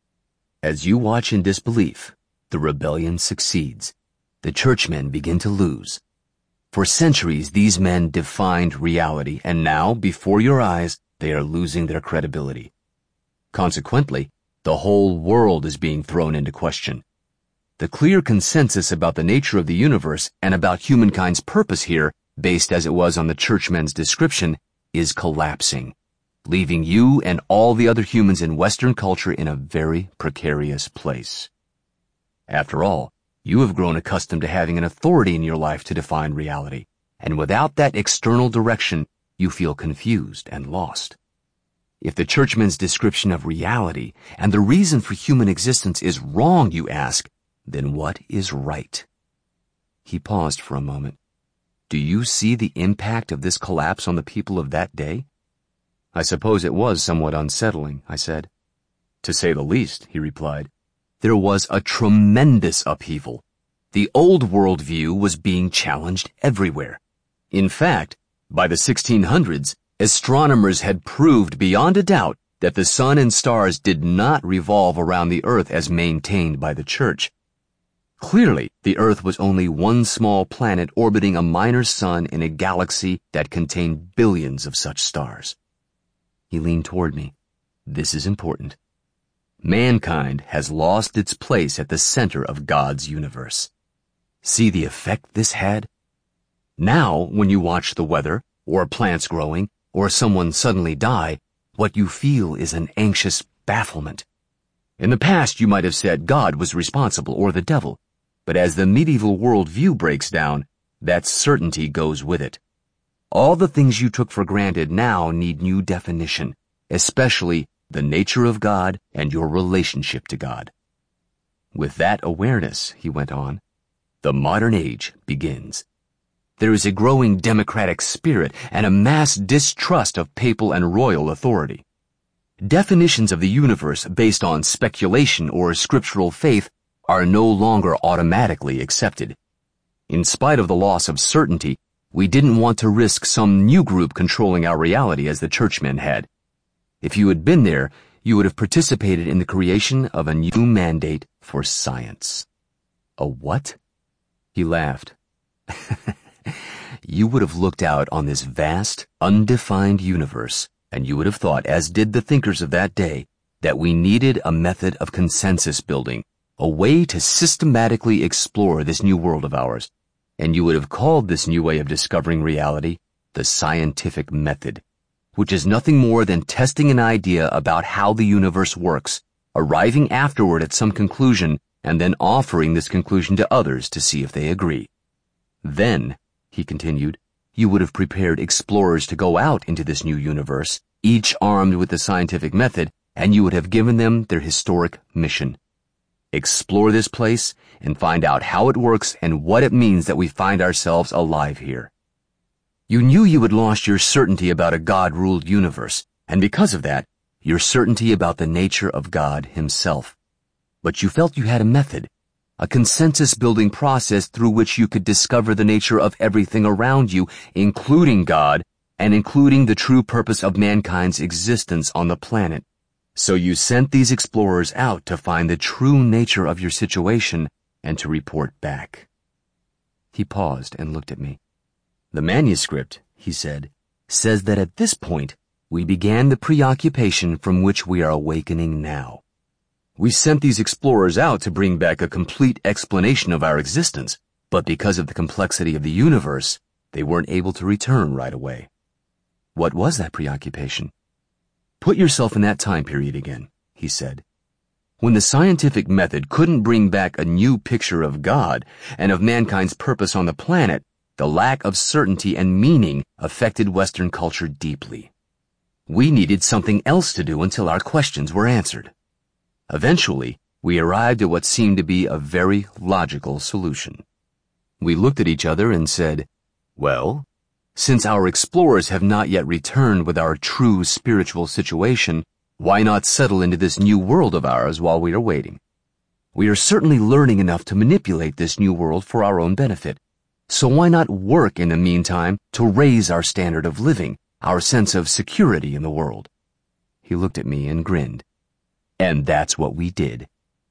As you watch in disbelief, the rebellion succeeds. The churchmen begin to lose. For centuries, these men defined reality, and now, before your eyes, they are losing their credibility. Consequently, the whole world is being thrown into question. The clear consensus about the nature of the universe and about humankind's purpose here, based as it was on the churchmen's description, is collapsing, leaving you and all the other humans in Western culture in a very precarious place. After all, you have grown accustomed to having an authority in your life to define reality, and without that external direction, you feel confused and lost. If the churchman's description of reality and the reason for human existence is wrong, you ask, then what is right? He paused for a moment. Do you see the impact of this collapse on the people of that day? I suppose it was somewhat unsettling, I said. To say the least, he replied. There was a tremendous upheaval. The old worldview was being challenged everywhere. In fact, by the 1600s, astronomers had proved beyond a doubt that the sun and stars did not revolve around the earth as maintained by the church. Clearly, the earth was only one small planet orbiting a minor sun in a galaxy that contained billions of such stars. He leaned toward me. This is important. Mankind has lost its place at the center of God's universe. See the effect this had? Now, when you watch the weather, or plants growing, or someone suddenly die, what you feel is an anxious bafflement. In the past, you might have said God was responsible or the devil, but as the medieval worldview breaks down, that certainty goes with it. All the things you took for granted now need new definition, especially the nature of God and your relationship to God. With that awareness, he went on, the modern age begins. There is a growing democratic spirit and a mass distrust of papal and royal authority. Definitions of the universe based on speculation or scriptural faith are no longer automatically accepted. In spite of the loss of certainty, We didn't want to risk some new group controlling our reality as the churchmen had. If you had been there, you would have participated in the creation of a new mandate for science. A what? He laughed. You would have looked out on this vast, undefined universe, and you would have thought, as did the thinkers of that day, that we needed a method of consensus building, a way to systematically explore this new world of ours, and you would have called this new way of discovering reality the scientific method, which is nothing more than testing an idea about how the universe works, arriving afterward at some conclusion, and then offering this conclusion to others to see if they agree. Then, he continued, you would have prepared explorers to go out into this new universe, each armed with the scientific method, and you would have given them their historic mission. Explore this place and find out how it works and what it means that we find ourselves alive here. You knew you had lost your certainty about a God-ruled universe, and because of that, your certainty about the nature of God himself. But you felt you had a method, a consensus-building process through which you could discover the nature of everything around you, including God, and including the true purpose of mankind's existence on the planet. So you sent these explorers out to find the true nature of your situation and to report back. He paused and looked at me. The manuscript, he said, says that at this point, we began the preoccupation from which we are awakening now. We sent these explorers out to bring back a complete explanation of our existence, but because of the complexity of the universe, they weren't able to return right away. What was that preoccupation? Put yourself in that time period again, he said. When the scientific method couldn't bring back a new picture of God and of mankind's purpose on the planet, the lack of certainty and meaning affected Western culture deeply. We needed something else to do until our questions were answered. Eventually, we arrived at what seemed to be a very logical solution. We looked at each other and said, well, since our explorers have not yet returned with our true spiritual situation, why not settle into this new world of ours while we are waiting? We are certainly learning enough to manipulate this new world for our own benefit. So why not work in the meantime to raise our standard of living, our sense of security in the world? He looked at me and grinned. And that's what we did.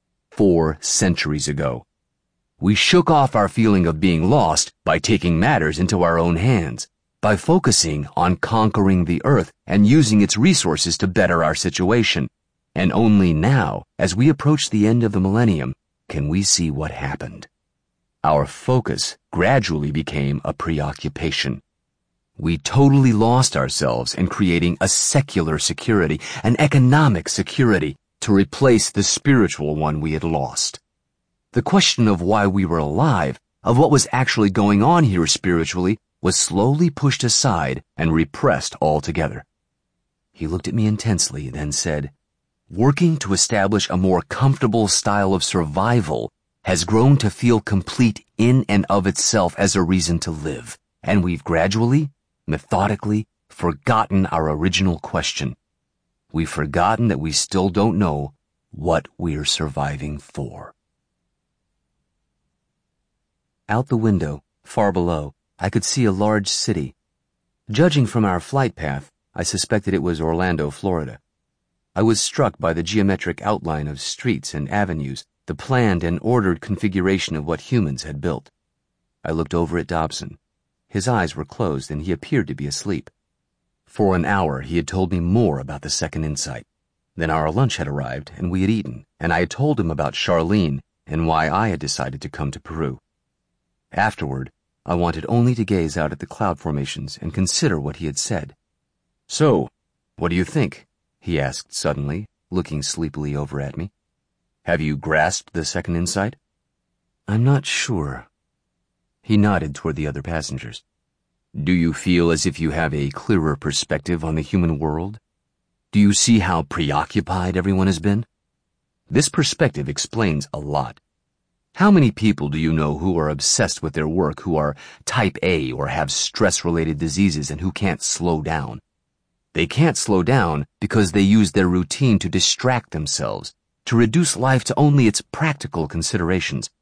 4 centuries ago. We shook off our feeling of being lost by taking matters into our own hands, by focusing on conquering the earth and using its resources to better our situation. And only now, as we approach the end of the millennium, can we see what happened. Our focus gradually became a preoccupation. We totally lost ourselves in creating a secular security, an economic security, to replace the spiritual one we had lost. The question of why we were alive, of what was actually going on here spiritually, was slowly pushed aside and repressed altogether. He looked at me intensely, then said, working to establish a more comfortable style of survival has grown to feel complete in and of itself as a reason to live, and we've gradually, methodically, forgotten our original question. We've forgotten that we still don't know what we're surviving for. Out the window, far below, I could see a large city. Judging from our flight path, I suspected it was Orlando, Florida. I was struck by the geometric outline of streets and avenues, the planned and ordered configuration of what humans had built. I looked over at Dobson. His eyes were closed and he appeared to be asleep. For an hour he had told me more about the Second Insight. Then our lunch had arrived and we had eaten, and I had told him about Charlene and why I had decided to come to Peru. Afterward, I wanted only to gaze out at the cloud formations and consider what he had said. So, what do you think? He asked suddenly, looking sleepily over at me. Have you grasped the Second Insight? I'm not sure. He nodded toward the other passengers. Do you feel as if you have a clearer perspective on the human world? Do you see how preoccupied everyone has been? This perspective explains a lot. How many people do you know who are obsessed with their work, who are type A or have stress-related diseases and who can't slow down? They can't slow down because they use their routine to distract themselves, to reduce life to only its practical considerations.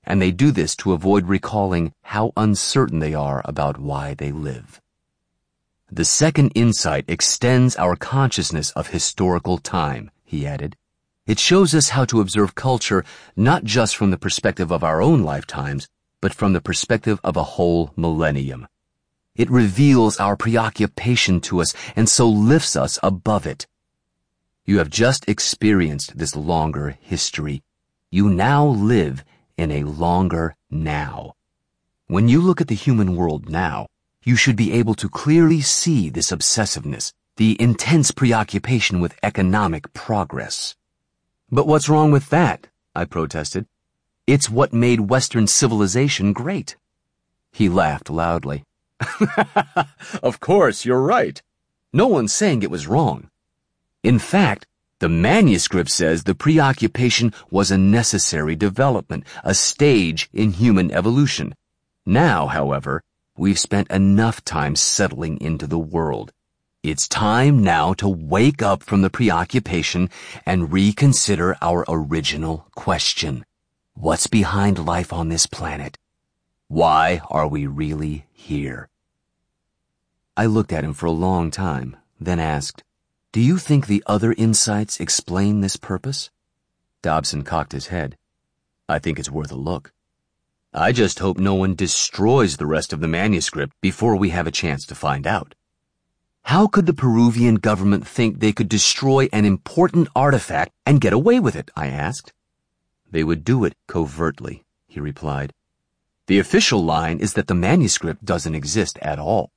and they do this to avoid recalling how uncertain they are about why they live. The second insight extends our consciousness of historical time, he added. It shows us how to observe culture not just from the perspective of our own lifetimes, but from the perspective of a whole millennium. It reveals our preoccupation to us and so lifts us above it. You have just experienced this longer history. You now live in a longer now. When you look at the human world now, you should be able to clearly see this obsessiveness, the intense preoccupation with economic progress. But what's wrong with that? I protested. It's what made Western civilization great. He laughed loudly. Of course, you're right. No one's saying it was wrong. In fact, the manuscript says the preoccupation was a necessary development, a stage in human evolution. Now, however, we've spent enough time settling into the world. It's time now to wake up from the preoccupation and reconsider our original question. What's behind life on this planet? Why are we really here? I looked at him for a long time, then asked, Do you think the other insights explain this purpose? Dobson cocked his head. I think it's worth a look. I just hope no one destroys the rest of the manuscript before we have a chance to find out. How could the Peruvian government think they could destroy an important artifact and get away with it? I asked. They would do it covertly, he replied. The official line is that the manuscript doesn't exist at all.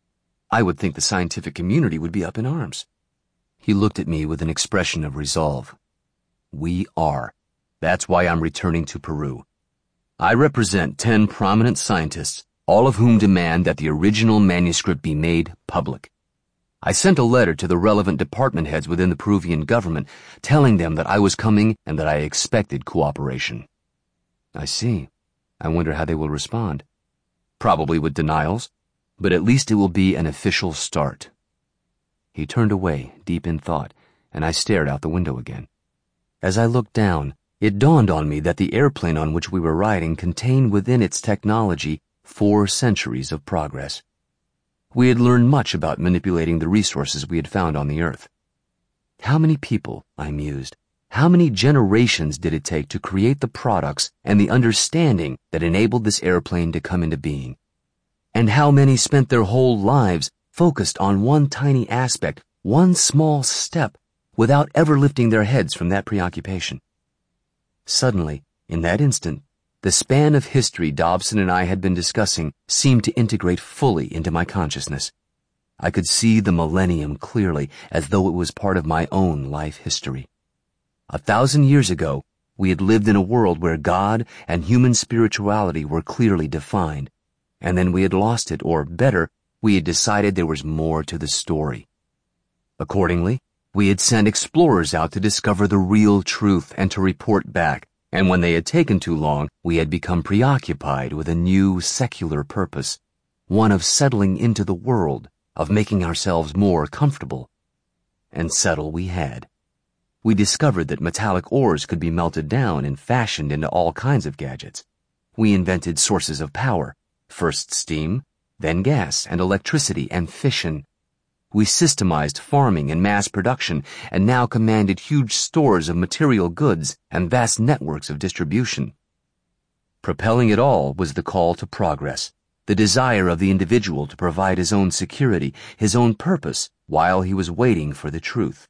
I would think the scientific community would be up in arms. He looked at me with an expression of resolve. We are. That's why I'm returning to Peru. I represent 10 prominent scientists, all of whom demand that the original manuscript be made public. I sent a letter to the relevant department heads within the Peruvian government, telling them that I was coming and that I expected cooperation. I see. I wonder how they will respond. Probably with denials, but at least it will be an official start. He turned away, deep in thought, and I stared out the window again. As I looked down, it dawned on me that the airplane on which we were riding contained within its technology 4 centuries of progress. We had learned much about manipulating the resources we had found on the Earth. How many people, I mused, how many generations did it take to create the products and the understanding that enabled this airplane to come into being? And how many spent their whole lives focused on one tiny aspect, one small step, without ever lifting their heads from that preoccupation? Suddenly, in that instant, the span of history Dobson and I had been discussing seemed to integrate fully into my consciousness. I could see the millennium clearly, as though it was part of my own life history. 1,000 years ago, we had lived in a world where God and human spirituality were clearly defined, and then we had lost it, or better, we had decided there was more to the story. Accordingly, we had sent explorers out to discover the real truth and to report back. And when they had taken too long, we had become preoccupied with a new secular purpose, one of settling into the world, of making ourselves more comfortable. And settle we had. We discovered that metallic ores could be melted down and fashioned into all kinds of gadgets. We invented sources of power, first steam, then gas and electricity and fission. We systemized farming and mass production and now commanded huge stores of material goods and vast networks of distribution. Propelling it all was the call to progress, the desire of the individual to provide his own security, his own purpose, while he was waiting for the truth.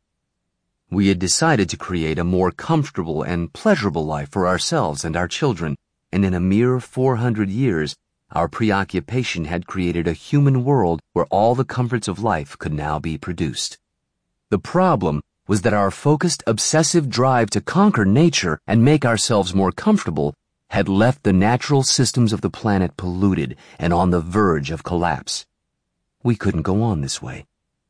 We had decided to create a more comfortable and pleasurable life for ourselves and our children, and in a mere 400 years, our preoccupation had created a human world where all the comforts of life could now be produced. The problem was that our focused, obsessive drive to conquer nature and make ourselves more comfortable had left the natural systems of the planet polluted and on the verge of collapse. We couldn't go on this way.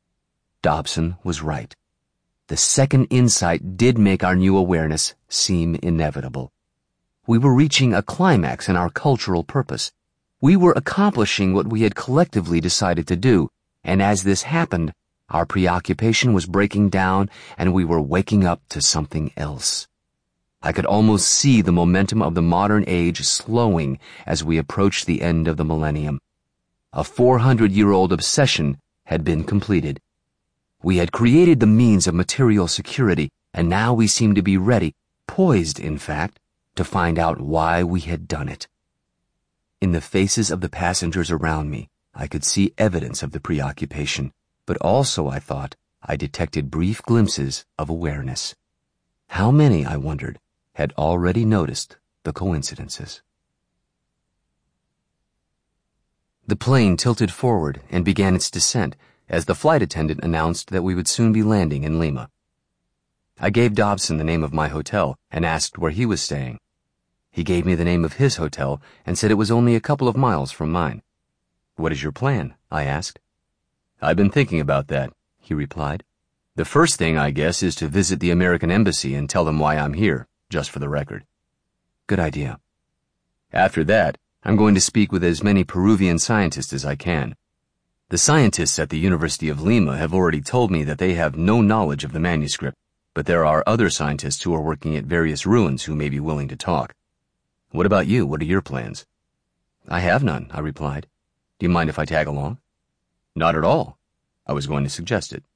Dobson was right. The second insight did make our new awareness seem inevitable. We were reaching a climax in our cultural purpose. We were accomplishing what we had collectively decided to do, and as this happened, our preoccupation was breaking down and we were waking up to something else. I could almost see the momentum of the modern age slowing as we approached the end of the millennium. A 400-year-old obsession had been completed. We had created the means of material security, and now we seemed to be ready, poised, in fact, to find out why we had done it. In the faces of the passengers around me, I could see evidence of the preoccupation, but also, I thought, I detected brief glimpses of awareness. How many, I wondered, had already noticed the coincidences? The plane tilted forward and began its descent as the flight attendant announced that we would soon be landing in Lima. I gave Dobson the name of my hotel and asked where he was staying. He gave me the name of his hotel and said it was only a couple of miles from mine. "What is your plan?" I asked. "I've been thinking about that," he replied. "The first thing, I guess, is to visit the American Embassy and tell them why I'm here, just for the record." "Good idea." "After that, I'm going to speak with as many Peruvian scientists as I can. The scientists at the University of Lima have already told me that they have no knowledge of the manuscript, but there are other scientists who are working at various ruins who may be willing to talk. What about you? What are your plans?" "I have none," I replied. "Do you mind if I tag along?" "Not at all. I was going to suggest it."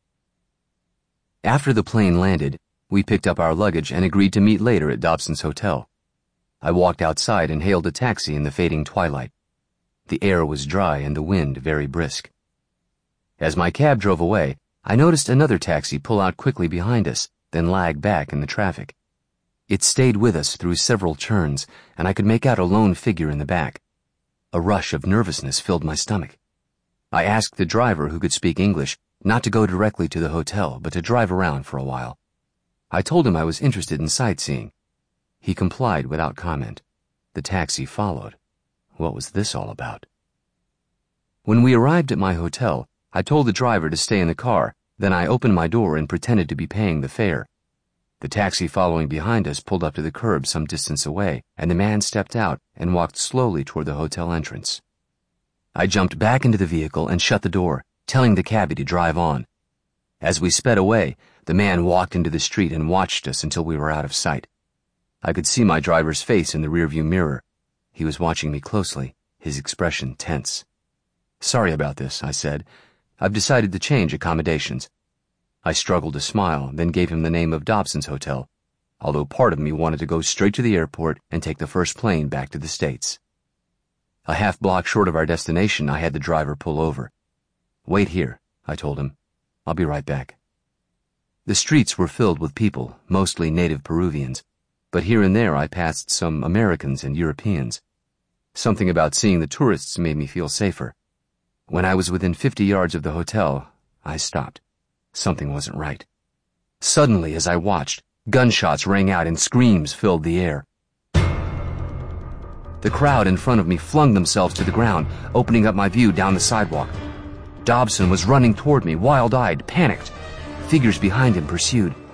After the plane landed, we picked up our luggage and agreed to meet later at Dobson's hotel. I walked outside and hailed a taxi in the fading twilight. The air was dry and the wind very brisk. As my cab drove away, I noticed another taxi pull out quickly behind us, then lag back in the traffic. It stayed with us through several turns, and I could make out a lone figure in the back. A rush of nervousness filled my stomach. I asked the driver, who could speak English, not to go directly to the hotel, but to drive around for a while. I told him I was interested in sightseeing. He complied without comment. The taxi followed. What was this all about? When we arrived at my hotel, I told the driver to stay in the car, then I opened my door and pretended to be paying the fare. The taxi following behind us pulled up to the curb some distance away, and the man stepped out and walked slowly toward the hotel entrance. I jumped back into the vehicle and shut the door, telling the cabbie to drive on. As we sped away, the man walked into the street and watched us until we were out of sight. I could see my driver's face in the rearview mirror. He was watching me closely, his expression tense. "Sorry about this," I said. "I've decided to change accommodations." I struggled to smile, then gave him the name of Dobson's Hotel, although part of me wanted to go straight to the airport and take the first plane back to the States. A half-block short of our destination, I had the driver pull over. "Wait here," I told him. "I'll be right back." The streets were filled with people, mostly native Peruvians, but here and there I passed some Americans and Europeans. Something about seeing the tourists made me feel safer. When I was within 50 yards of the hotel, I stopped. Something wasn't right. Suddenly, as I watched, gunshots rang out and screams filled the air. The crowd in front of me flung themselves to the ground, opening up my view down the sidewalk. Dobson was running toward me, wild-eyed, panicked. Figures behind him pursued.